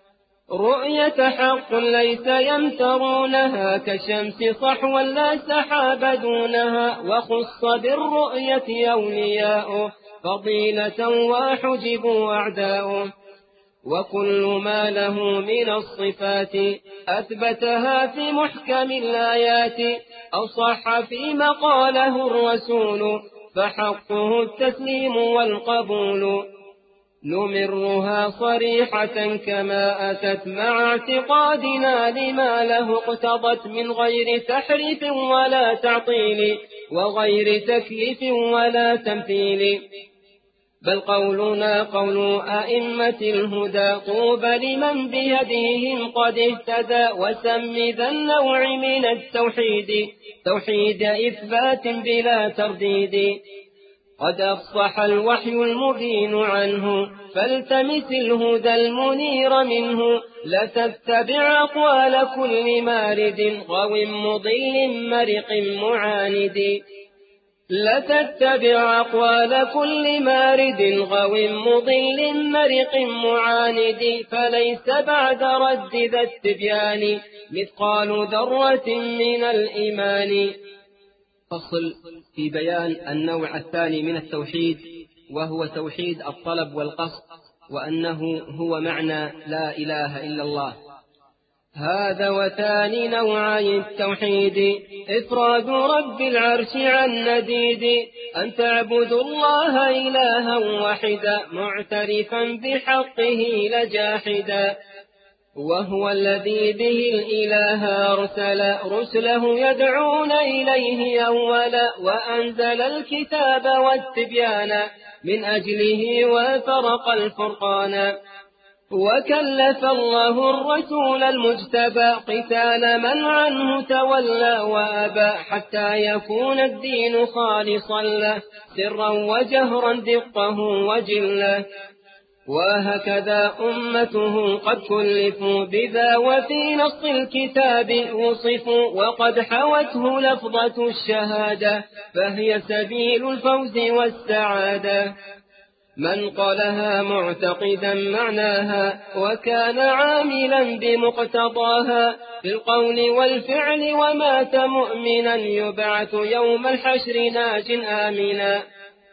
رؤية حق ليس يمترونها كالشمس صحوا لا سحاب دونها وخص بالرؤية أولياؤه فضيلة وحجبوا أعداؤه وكل ما له من الصفات أثبتها في محكم الآيات أو صح فيما قاله الرسول فحقه التسليم والقبول. نمرها صريحة كما أتت مع اعتقادنا لما له اقتضت من غير تحريف ولا تعطيل وغير تكييف ولا تمثيل، بل قولنا قول أئمة الهدى طوبى لمن بهديهم قد اهتدى. وسم ذا النوع من التوحيد توحيد إثبات بلا ترديد، قد أفصح الوحي المبين عنه فالتمس الهدى المنير منه. لتتبع أقوال كل مارد غو مضل مرق معاند، لتتبع أقوال كل مارد غو مضل مرق معاند. فليس بعد رد ذا التبيان مثقال ذرة من الإيمان.
فصل في بيان النوع الثاني من التوحيد، وهو توحيد الطلب والقصد، وأنه هو معنى لا إله إلا الله.
هذا وثاني نوعي التوحيد إفراد رب العرش عن نديد، أن تعبدوا الله إلها واحدا معترفا بحقه لجاحدا، وهو الذي به الإله أرسل رسله يدعون إليه أولا، وأنزل الكتاب والتبيان من أجله وفرق الفرقان. وكلف الله الرسول المجتبى قتال من عنه تولى وأبى، حتى يكون الدين خالصا له سرا وجهرا دقه وجله. وهكذا أمته قد كلفوا بذا وفي نص الكتاب وصفوا، وقد حوته لفظة الشهادة فهي سبيل الفوز والسعادة. من قالها معتقدا معناها وكان عاملا بمقتضاها في القول والفعل ومات مؤمنا يبعث يوم الحشر ناج آمنا.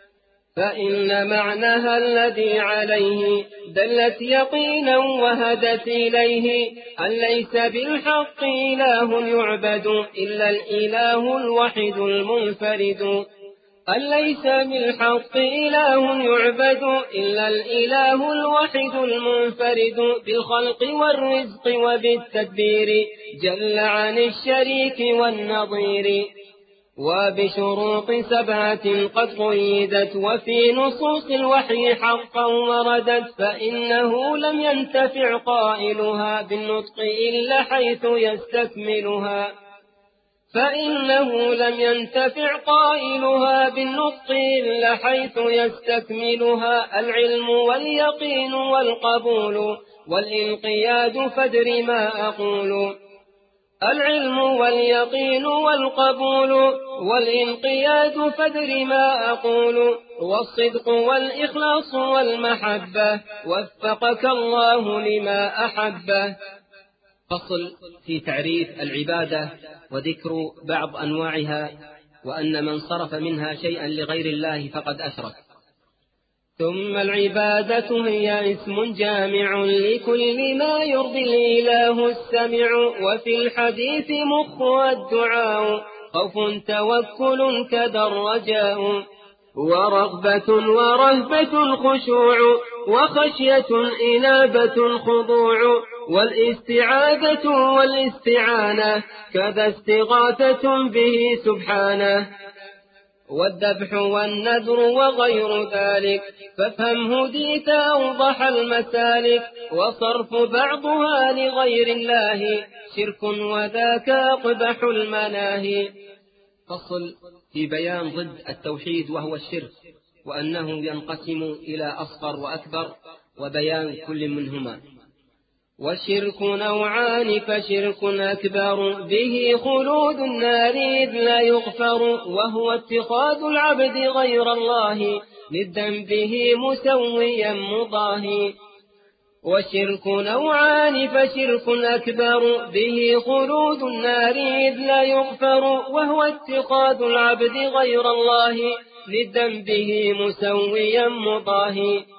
فإن معناها الذي عليه دلت يقينا وهدت إليه أن ليس بالحق إله يعبد إلا الإله الوحيد المنفرد، أن ليس بالحق إله يعبد إلا الإله الوحيد المنفرد، بالخلق والرزق وبالتدبير جل عن الشريك والنظير. وبشروط 7 قد قيدت وفي نصوص الوحي حقا وردت، فإنه لم ينتفع قائلها بالنطق إلا حيث يستكملها، فإنه لم ينتفع قائلها بالنطق إلا حيث يستكملها. العلم واليقين والقبول والانقياد فادر ما أقول، العلم واليقين والقبول والانقياد فادر ما أقول، والصدق والإخلاص والمحبة وفقك الله لما أحبه.
فصل في تعريف العبادة وذكر بعض أنواعها، وأن من صرف منها شيئا لغير الله فقد أشرك.
ثم العبادة هي اسم جامع لكل ما يرضي الإله السمع، وفي الحديث مخها الدعاء خوف توكل كذا الرجاء، ورغبة ورهبة خشوع وخشية إنابة خضوع، والاستعاذة والاستعانة كذا استغاثة به سبحانه، والذبح والنذر وغير ذلك فافهم هديت أوضح المسالك. وصرف بعضها لغير الله شرك وذاك أقبح المناهي.
فصل في بيان ضد التوحيد وهو الشرك، وأنه ينقسم إلى أصغر وأكبر، وبيان كل منهما.
والشرك نوعان، فشرك أكبر به خلود النار إذ لا يغفر، وهو اتخاذ العبد غير الله ندا به مسويا مضاهي. والشرك نوعان، فشرك أكبر به خلود النار إذ لا يغفر، وهو اتخاذ العبد غير الله ندا به مسويا مضاهي.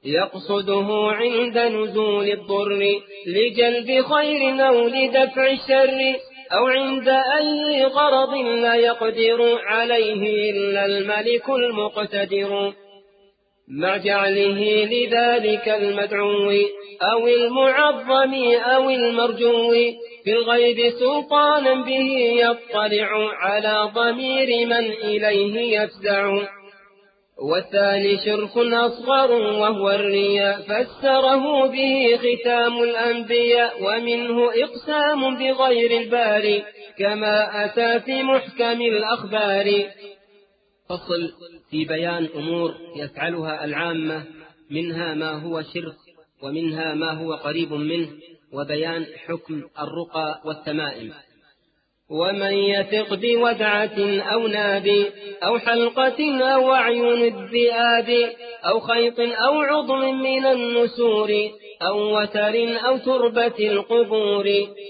يقصده عند نزول الضر لجلب خير أو لدفع الشر، أو عند أي غرض لا يقدر عليه إلا الملك المقتدر، مع جعله لذلك المدعو أو المعظم أو المرجو في الغيب سلطانا به يطلع على ضمير من إليه يفزع. والثاني شرك أصغر وهو الرياء، فسره به ختام الأنبياء، ومنه إقسام بغير الباري كما أتى في محكم الأخبار.
فصل في بيان أمور يفعلها العامة، منها ما هو شرك ومنها ما هو قريب منه، وبيان حكم الرقى والتمائم.
ومن يثق بودعة أو ناب أو حلقة أو أعين الذئاب أو خيط أو عضو من النسور أو وتر أو تربة القبور،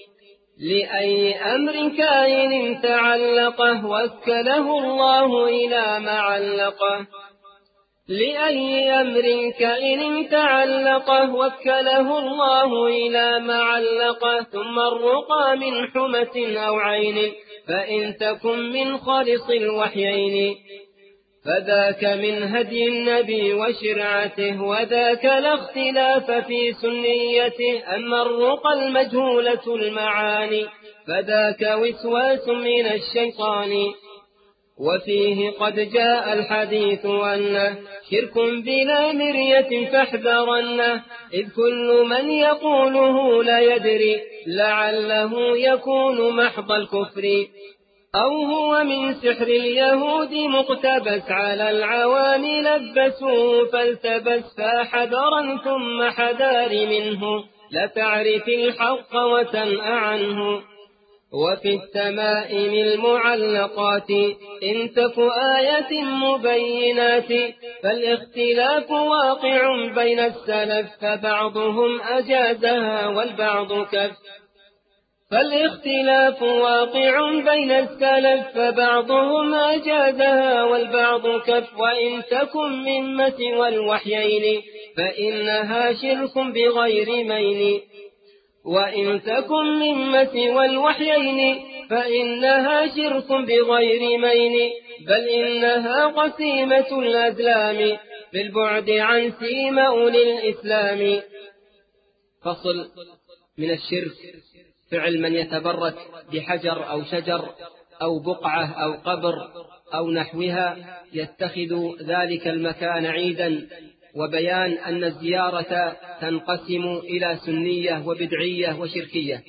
لأي أمر كائن تعلقه وكله الله إلى ما علقه، لأي أمر كائن تعلقه وكله الله إلى ما علقه. ثم الرقى من حمة أو عين، فإن تكن من خالص الوحيين، فذاك من هدي النبي وشرعته، وذاك لا اختلاف في سنيته. أما الرقى المجهولة المعاني، فذاك وسواس من الشيطان، وفيه قد جاء الحديث أنه شرك بلا مرية فاحذرنه، إذ كل من يقوله لا يدري لعله يكون محض الكفر، أو هو من سحر اليهود مقتبس على العوام لبسوه فالتبس، فحذرا ثم حذار منه لتعرف الحق وتنأ عنه. وفي التمائم المعلقات إن تك آية مبينات، فالاختلاف واقع بين السلف، فبعضهم أجازها والبعض كف. فالاختلاف واقع بين السلف، فبعضهم أجازها والبعض كف. وإن تكن من سوى الوحيين، فإنها شرك بغير مين. وإن تكن من سوى الوحيين، فإنها شرك بغير مين، بل إنها قسيمة الأزلام بالبعد عن سيم أولي الإسلام.
فصل من الشرك فعل من يتبرك بحجر أو شجر أو بقعة أو قبر أو نحوها يتخذ ذلك المكان عيدا، وبيان أن الزيارة تنقسم إلى سنية وبدعية وشركية.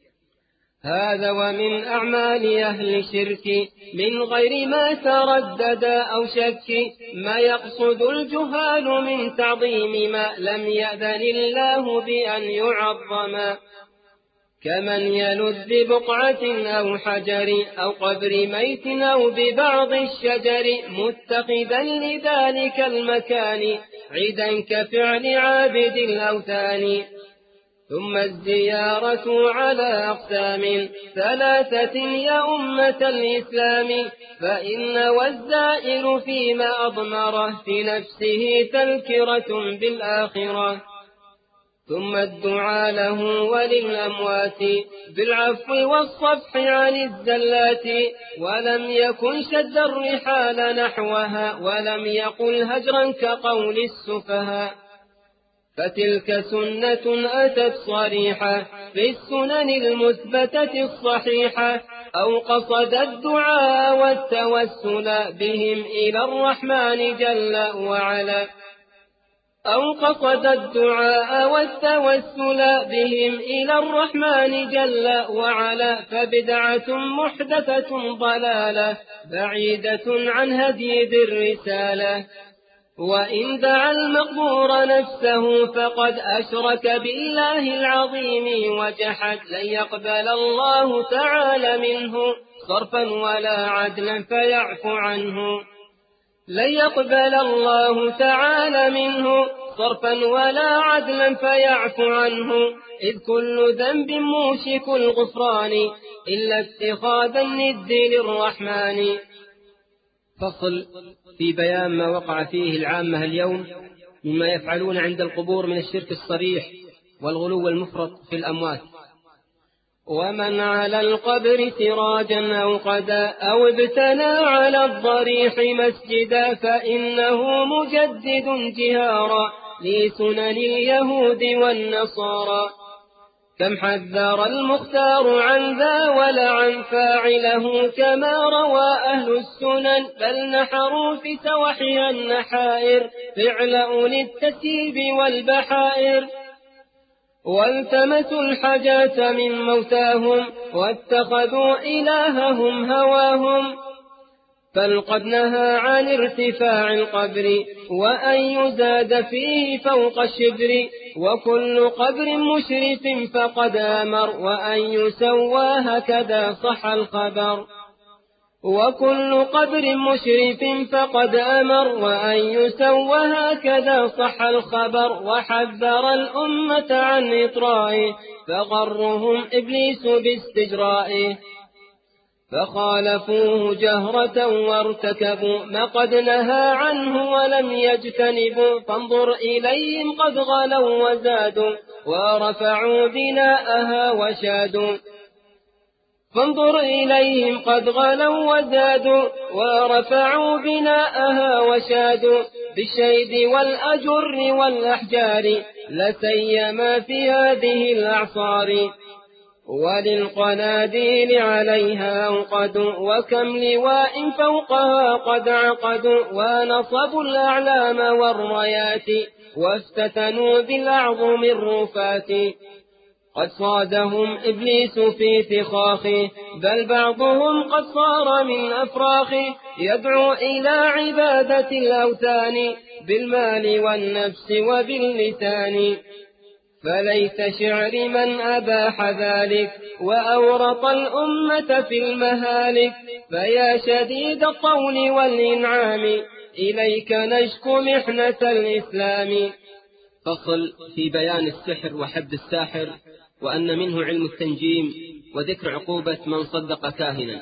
هذا ومن أعمال أهل الشرك من غير ما تردد أو شك، ما يقصد الجهال من تعظيم ما لم يأذن الله بأن يعظم، كمن يلذ ببقعة أو حجر أو قبر ميت أو ببعض الشجر، متخذا لذلك المكان عيدا كفعل عابد الأوثان. ثم الزيارة على أقسام ثلاثة يا أمة الإسلام، فإن والزائر فيما أضمره في نفسه تذكرة بالآخرة. ثم الدعاء له وللأموات بالعفو والصفح عن الزلات، ولم يكن شد الرحال نحوها، ولم يقل هجرا كقول السفهاء. فتلك سنة أتت صريحة في السنن المثبتة الصحيحة، أو قصد الدعاء والتوسل بهم إلى الرحمن جل وعلا، أو قصد الدعاء والتوسل بهم إلى الرحمن جل وعلا، فبدعة محدثة ضلالة بعيدة عن هدي ذي الرسالة. وإن دعا المقبور نفسه فقد أشرك بالله العظيم وجحد، لن يقبل الله تعالى منه صرفا ولا عدلا فيعفو عنه، لن يقبل الله تعالى منه صرفا ولا عدلا فيعفو عنه، إذ كل ذنب موشك الغفران إلا اتخاذ الند للرحمن.
فصل في بيان ما وقع فيه العامة اليوم مما يفعلون عند القبور من الشرك الصريح والغلو المفرط في الأموات.
ومن على القبر سراجا أو قدا أو ابتنى على الضريح مسجدا فإنه مجدد جهارا لسنن اليهود والنصارى. كم حذر المختار عن ذا ولعن فاعله كما روى أهل السنن بل نحروا في سوحها النحائر فعل أولي التسيب والبحائر. والتمسوا الحاجات من موتاهم واتخذوا إلههم هواهم فالقد نهى عن ارتفاع القبر وأن يزاد فيه فوق الشبر وكل قبر مشرف فقد أمر وأن يسوى هكذا صح الخبر. وكل قبر مشرف فقد أمر وأن يسوى هكذا صح الخبر. وحذر الأمة عن إطرائه فغرهم إبليس باستجرائه فخالفوه جهرة وارتكبوا ما قد نهى عنه ولم يجتنبوا. فانظر إليهم قد غلوا وزادوا ورفعوا بناءها وشادوا. فانظر إليهم قد غلوا وزادوا ورفعوا بناءها وشادوا بالشيد والأجر والأحجار لسيما في هذه الأعصار. وللقناديل عليها أوقدوا وكم لواء فوقها قد عقدوا ونصبوا الأعلام والرايات وافتتنوا بالأعظم الرفات. قد صادهم إبليس في فخاخه بل بعضهم قد صار من أفراخه يدعو إلى عبادة الأوثان بالمال والنفس وباللسان. فليت شعر من أباح ذلك وأورط الأمة في المهالك. فيا شديد الطول والإنعام إليك نشكو محنة الإسلام.
فصل في بيان السحر وحد الساحر وأن منه علم التنجيم وذكر عقوبة من صدق كاهنا.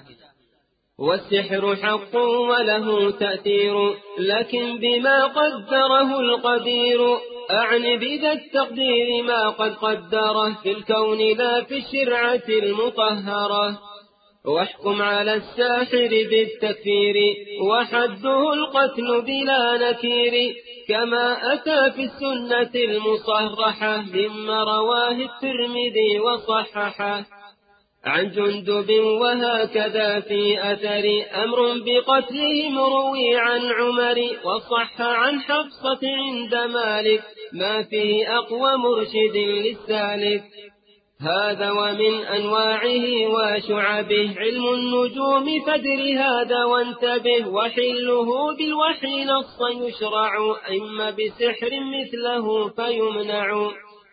والسحر حق وله تأثير لكن بما قدره القدير. أعني بذا التقدير ما قد قدره في الكون لا في الشرعة المطهرة. واحكم على الساحر بالتكفير وحده القتل بلا نكير كما أتى في السنة المصرحة مما رواه الترمذي وصححه عن جندب. وهكذا في أثر أمر بقتلهم روي عن عمر وصح عن حفصة عند مالك ما فيه أقوى مرشد للسالك. هذا ومن أنواعه وشعبه علم النجوم فادر هذا وانتبه. وحله بالوحي نصا يشرع إما بسحر مثله فيمنع.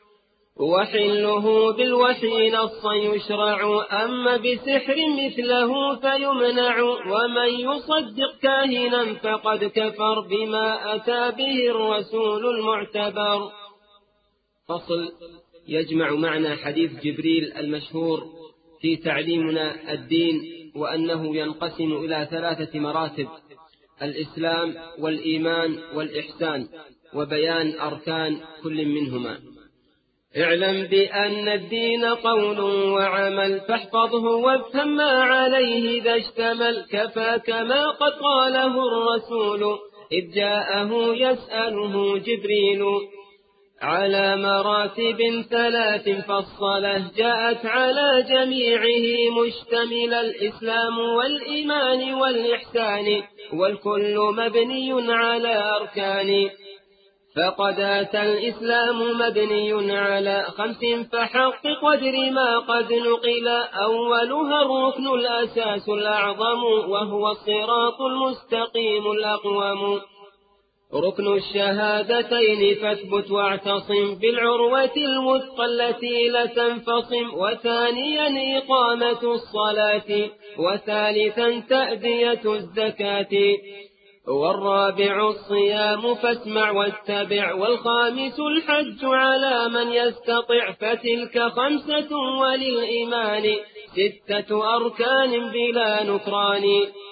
وحله بالوحي نصا يشرع أما بسحر مثله فيمنع. ومن يصدق كاهنا فقد كفر بما أتى به الرسول المعتبر.
فصل يجمع معنى حديث جبريل المشهور في تعليمنا الدين وأنه ينقسم إلى 3 مراتب: الإسلام والإيمان والإحسان وبيان أركان كل منهما.
اعلم بأن الدين قول وعمل فاحفظه وافهم ما عليه ذا اشتمل. كفاك ما قد قاله الرسول إذ جاءه يسأله جبريل على مراتب 3 فالصلاة جاءت على جميعه مشتمل. الإسلام والإيمان والإحسان والكل مبني على أركان. فقد أتى الإسلام مبني على 5 فحقق وادر ما قد نقل. أولها الركن الأساس الأعظم وهو الصراط المستقيم الأقوم. ركن الشهادتين فاثبت واعتصم بالعروة الوثقى التي لا تنفصم. وثانيا إقامة الصلاة وثالثا تأدية الزكاة. والرابع الصيام فاسمع واتبع. والخامس الحج على من يستطع فتلك 5 وللإيمان 6 أركان بلا نكران.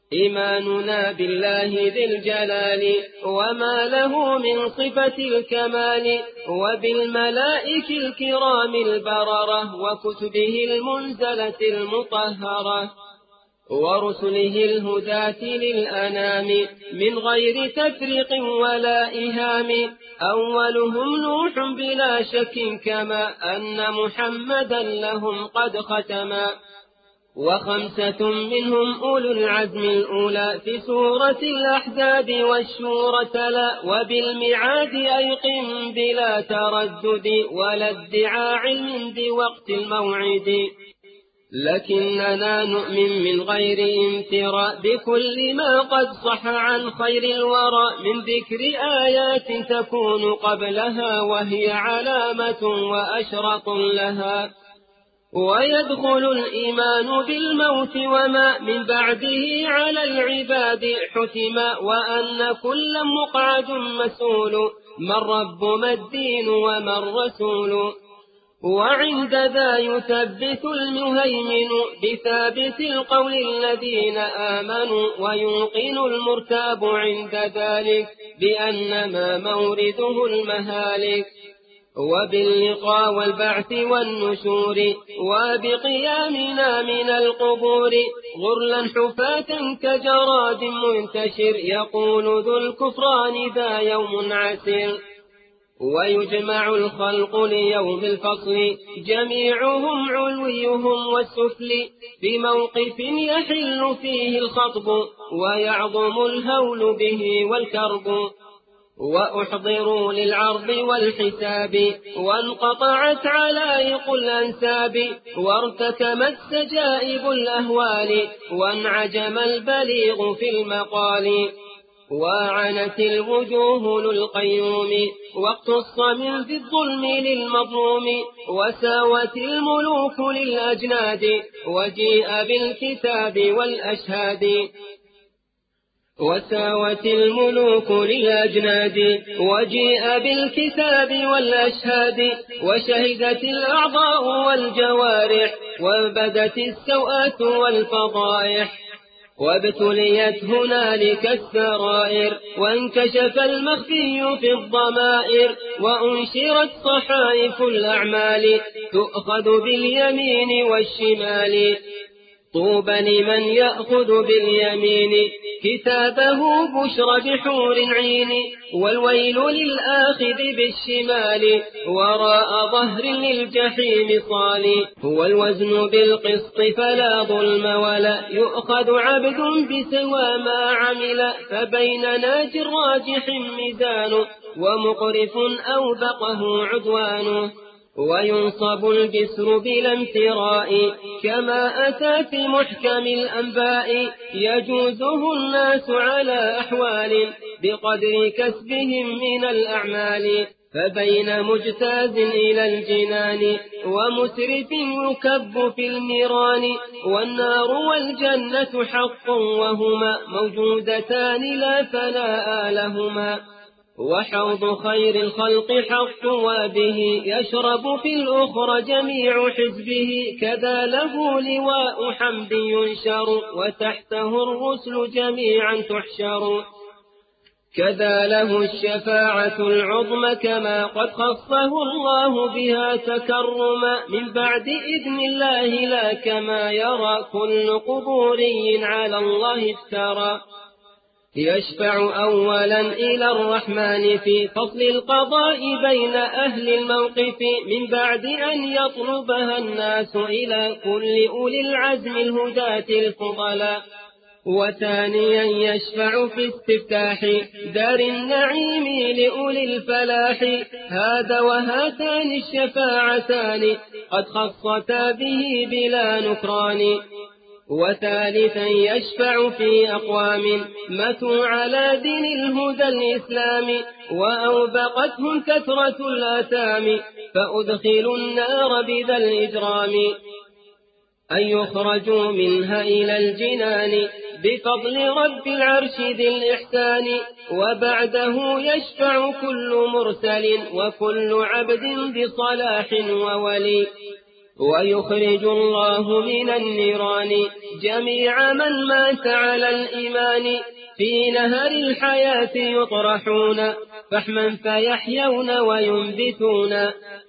إيماننا بالله ذي الجلال وما له من صفة الكمال وبالملائكة الكرام البررة وكتبه المنزلة المطهرة ورسله الهداة للأنام من غير تفريق ولا إهام أولهم نوح بلا شك كما أن محمدا لهم قد ختما وخمسة منهم أولو العزم الأولى في سورة الأحزاب والشورى تلا وبالميعاد أيقن بلا تردد ولا ادعاء علم بوقت الموعد لكننا نؤمن من غير امتراء بكل ما قد صح عن خير الورى من ذكر آيات تكون قبلها وهي علامة وأشرط لها ويدخل الإيمان بالموت وما من بعده على العباد حتما وأن كل مقعد مسؤول ما الرب ما الدين وما الرسول وعند ذا يثبت المهيمن بثابت القول الذين آمنوا ويوقن المرتاب عند ذلك بأنما مورده المهالك وباللقاء والبعث والنشور وبقيامنا من القبور غرلا حفاة كجراد منتشر يقول ذو الكفران ذا يوم عسير ويجمع الخلق ليوم الفصل جميعهم علويهم والسفل في موقف يحل فيه الخطب ويعظم الهول به والكرب وأحضروا للعرض والحساب وانقطعت علائق الأنساب وارتكمت سجائب الأهوال وانعجم البليغ في المقال وعنت الوجوه للقيوم واقتص من ذي الظلم للمظلوم وساوت الملوك للأجناد وجيء بالكتاب والأشهاد وساوت الملوك للأجناد وجيء بالكتاب والأشهاد وشهدت الأعضاء والجوارح وبدت السوءات والفضائح وابتليت هنالك السرائر وانكشف المخفي في الضمائر وأنشرت صحائف الأعمال تؤخذ باليمين والشمال طوبى لمن يأخذ باليمين كتابه بشر بحور عين والويل للآخذ بالشمال وراء ظهر للجحيم صالي هو الوزن بالقسط فلا ظلم ولا يؤخذ عبد بسوى ما عمل فبين ناج راجح ميزان ومقرف أوبقه عدوان وينصب الجسر بلا امتراء كما أتى في محكم الأنباء يجوزه الناس على أحوال بقدر كسبهم من الأعمال فبين مجتاز إلى الجنان ومسرف يكب في النيران والنار والجنة حق وهما موجودتان لا فناء لهما وحوض خير الخلق حق وبه يشرب في الأخرى جميع حزبه كذا له لواء حمد ينشر وتحته الرسل جميعا تحشر كذا له الشفاعة العظمى كما قد خصه الله بها تكرما من بعد إذن الله لا كما يرى كل قبوري على الله افترى يشفع أولا إلى الرحمن في فصل القضاء بين أهل الموقف من بعد أن يطلبها الناس إلى كل أولي العزم الهداة الفضلاء وثانيا يشفع في استفتاح دار النعيم لأولي الفلاح هذا وهاتان الشفاعتان قد خصتا به بلا نكران وثالثا يشفع في أقوام ماتوا على دين الهدى الإسلام وأوبقتهم كثرة الآثام فأدخلوا النار بذا الإجرام أن يخرجوا منها إلى الجنان بفضل رب العرش ذي الإحسان وبعده يشفع كل مرسل وكل عبد بصلاح وولي ويخرج الله من النيران جميع من مات على الإيمان في نهر الحياة يطرحون فحما فيحيون وينبتون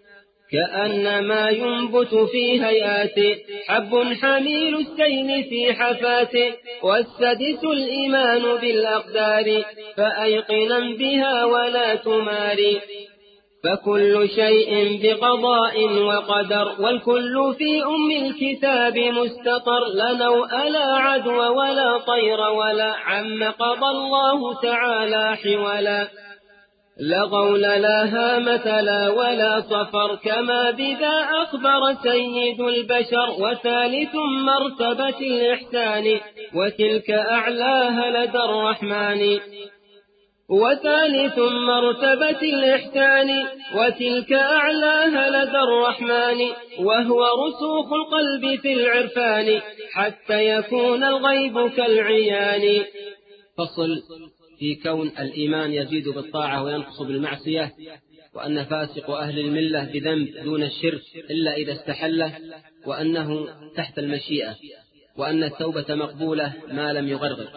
كأنما ينبت في هيئات حب حميل السيل في حفاته والسدس الإيمان بالأقدار فأيقنا بها ولا تماري فكل شيء بقضاء وقدر والكل في الكتاب مستقر لا نوء لا عدو ولا طير ولا عم قضى الله تعالى حولا لا غول لا هامة لا ولا صفر كما بذا أخبر سيد البشر وثالث مرتبة الإحسان وتلك أعلاها لدى الرحمن وثالث مرتبة الإحسان وتلك أعلاها لدى الرحمن وهو رسوخ القلب في العرفان حتى يكون الغيب كالعيان.
فصل في كون الإيمان يزيد بالطاعة وينقص بالمعصية، وأن فاسق أهل الملة بذنب دون الشرك إلا إذا استحله، وأنه تحت المشيئة، وأن التوبة مقبولة ما لم يغرغر.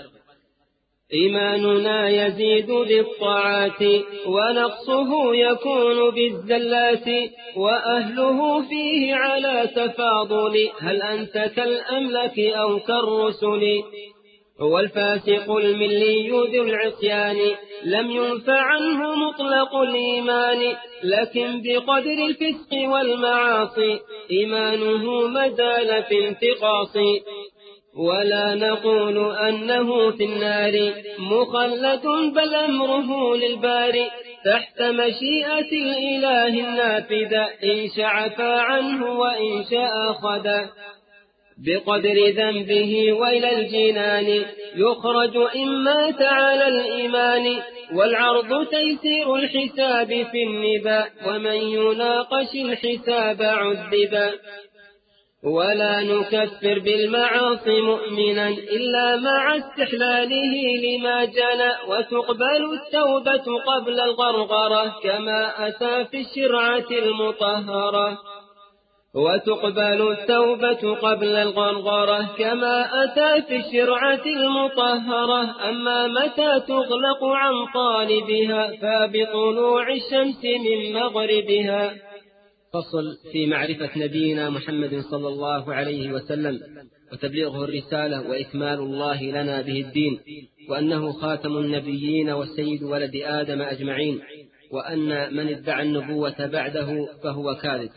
إيماننا يزيد بالطاعات ونقصه يكون بالزلات وأهله فيه على تفاضل هل أنت كالأملك أو كالرسل والفاسق الملي ذو العصيان لم ينفع عنه مطلق الإيمان لكن بقدر الفسق والمعاصي إيمانه مزال في انتقاص ولا نقول أنه في النار مخلد بل أمره للباري تحت مشيئة الإله النافذة إن شاء عفا عنه وإن شاء خدا بقدر ذنبه وإلى الجنان يخرج إن مات على الإيمان والعرض تيسير الحساب في النباء ومن يناقش الحساب عذبا ولا نكفر بالمعاصي مؤمنا إلا مع استحلاله لما جنى وتقبل التوبة قبل الغرغرة كما أتى في الشرعة المطهرة وتقبل التوبة قبل الغرغرة كما أتى في الشرعة المطهرة أما متى تغلق عن طالبها فبطلوع الشمس من مغربها.
فصل في معرفة نبينا محمد صلى الله عليه وسلم وتبليغه الرسالة وإكمال الله لنا به الدين، وأنه خاتم النبيين وسيد ولد آدم أجمعين، وأن من ادعى النبوة بعده فهو كاذب.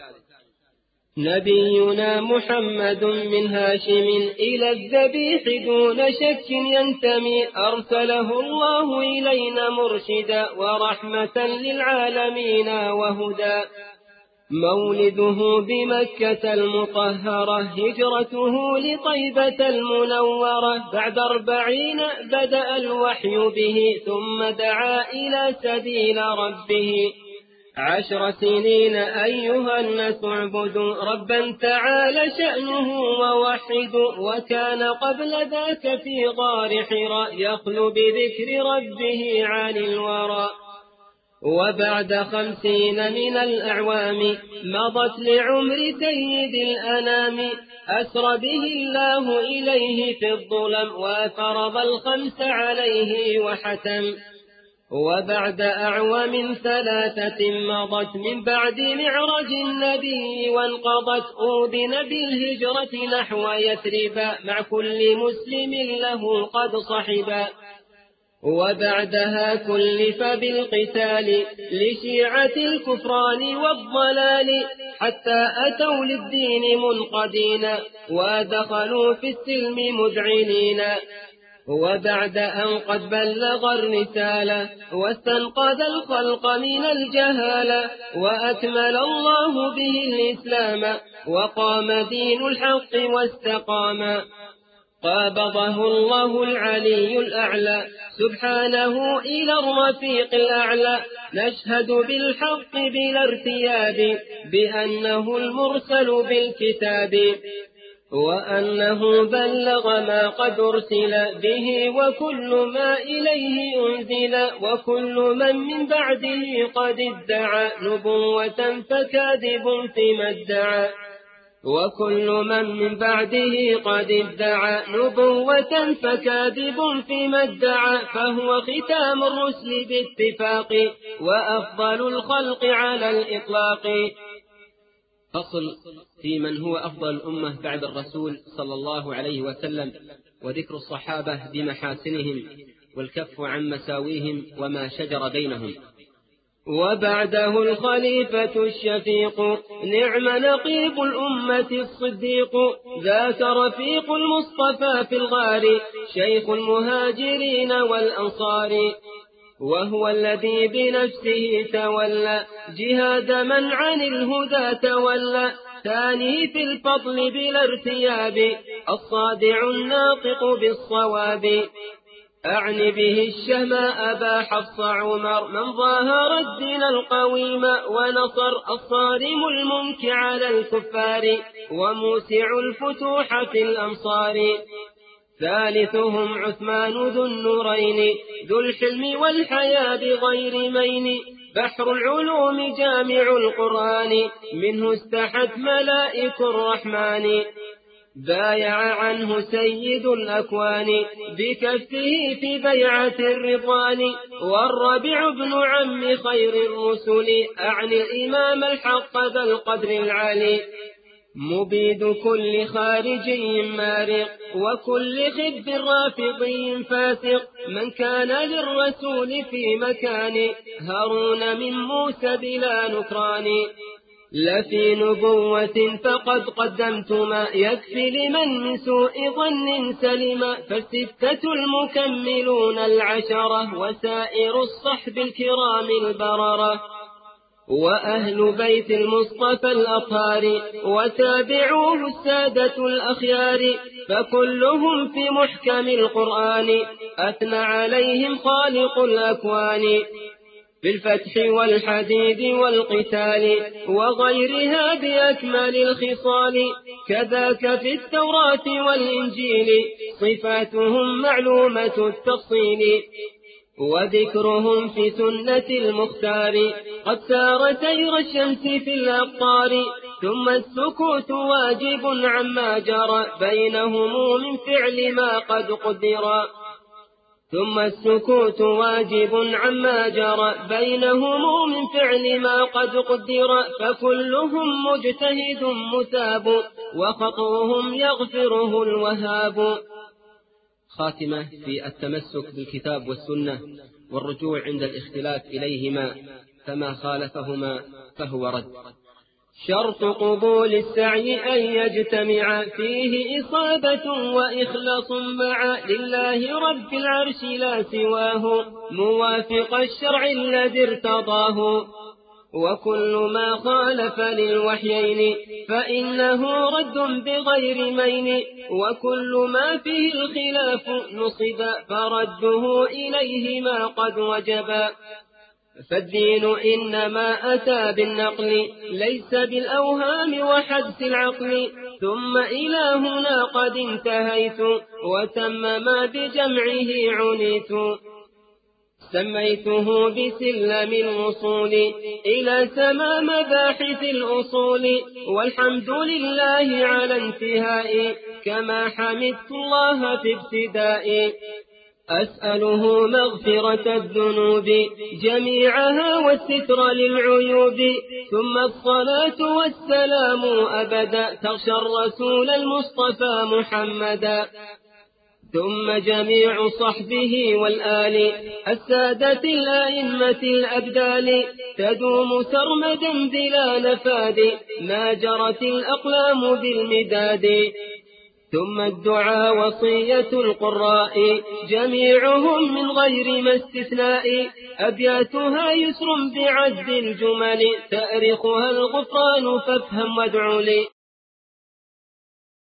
نبينا محمد من هاشم إلى الذبيح دون شك ينتمي أرسله الله إلينا مرشدا ورحمة للعالمين وهدى مولده بمكة المطهرة هجرته لطيبة المنورة بعد 40 بدأ الوحي به ثم دعا إلى سبيل ربه 10 سنين أيها الناس اعبدوا ربا تعالى شأنه ووحدوا وكان قبل ذاك في غار حراء يخلو بذكر ربه عن الورى وبعد 50 من الأعوام مضت لعمر سيد الأنام أسر به الله إليه في الظلم وفرض 5 عليه وحتم وبعد أعوام 3 مضت من بعد معرج النبي وانقضت أذن بالهجرة نحو يثرب مع كل مسلم له قد صحبا وبعدها كلف بالقتال لشيعة الكفران والضلال حتى أتوا للدين منقدين ودخلوا في السلم مذعنين وبعد أن قد بلغ الرسالة واستنقذ الخلق من الجهالة وأكمل الله به الإسلام وقام دين الحق واستقام قابضه الله العلي الأعلى سبحانه إلى الرفيق الأعلى نشهد بالحق بلا ارتياب بأنه المرسل بالكتاب وأنه بلغ ما قد أرسل به وكل ما إليه أنزل وكل من بعده قد ادعى نبوة فكاذب فيما ادعى وكل من بعده قد ادعى نبوة فكاذب فيما ادعى، فهو ختام الرسل باتفاق وأفضل الخلق على الإطلاق.
فصل في من هو أفضل الأمة بعد الرسول صلى الله عليه وسلم، وذكر الصحابة بمحاسنهم والكف عن مساويهم وما شجر بينهم.
وبعده الخليفة الشفيق نعم نقيب الأمة الصديق، ذاك رفيق المصطفى في الغار شيخ المهاجرين والأنصار، وهو الذي بنفسه تولى جهاد من عن الهدى تولى، ثاني في الفضل بلا ارتياب الصادع الناطق بالصواب. أعني به الشهم أبا حفص عمر من ظاهر الدين القويم ونصر الصارم المنك على الكفار وموسع الفتوح في الأمصار. ثالثهم عثمان ذو النورين ذو الحلم والحياء بغير مين، بحر العلوم جامع القرآن منه استحت ملائك الرحمن. بايع عنه سيد الأكوان بكفه في بيعة الرضوان، والربيع بن عم خير الرسل أعني الإمام الحق ذا القدر العالي، مبيد كل خارجي مارق وكل خب رافضي فاسق، من كان للرسول في مكان هارون من موسى بلا نكران. لفي نبوة فقد قدمت ما يكفي لمن من سوء ظن سلم، فالستة المكملون العشرة وسائر الصحب الكرام البررة، وأهل بيت المصطفى الأطهار وتابعوه السادة الأخيار، فكلهم في محكم القرآن أثنى عليهم خالق الأكوان، بالفتح والحديد والقتال وغيرها بأكمل الخصال، كذاك في التوراة والإنجيل صفاتهم معلومة التفصيل، وذكرهم في سنة المختار قد سار سير الشمس في الأقطار. ثم السكوت واجب عما جرى بينهم من فعل ما قد قدر، ثم السكوت واجب عما جرى بينهم من فعل ما قد قدر، فكلهم مجتهد مثاب وخطوهم يغفره الوهاب.
خاتمة في التمسك بالكتاب والسنة والرجوع عند الاختلاف إليهما، فما خالفهما فهو رد.
شرط قبول السعي أن يجتمع فيه إصابة وإخلاص مع لله رب العرش لا سواه، موافق الشرع الذي ارتضاه، وكل ما خالف للوحيين فإنه رد بغير مين، وكل ما فيه الخلاف نصب فرده إليهما قد وجبا. فالدين إنما أتى بالنقل ليس بالأوهام وحدس العقل، ثم إلى هنا قد انتهيت وتم ما بجمعه عنيت، سميته بسلم الوصول إلى سما مباحث الأصول، والحمد لله على انتهائي كما حمدت الله في ابتدائي. أسأله مغفرة الذنوب جميعها والستر للعيوب، ثم الصلاة والسلام أبدا تغشى الرسول المصطفى محمدا، ثم جميع صحبه والآل السادة الأئمة الأبدال، تدوم سرمدا بلا نفاد ما جرت الأقلام بالمداد. ثم الدعاء وصية القراء جميعهم من غير ما استثناء، أبياتها يسر بعد الجمل تأرخها الغفران فافهم وادع لي.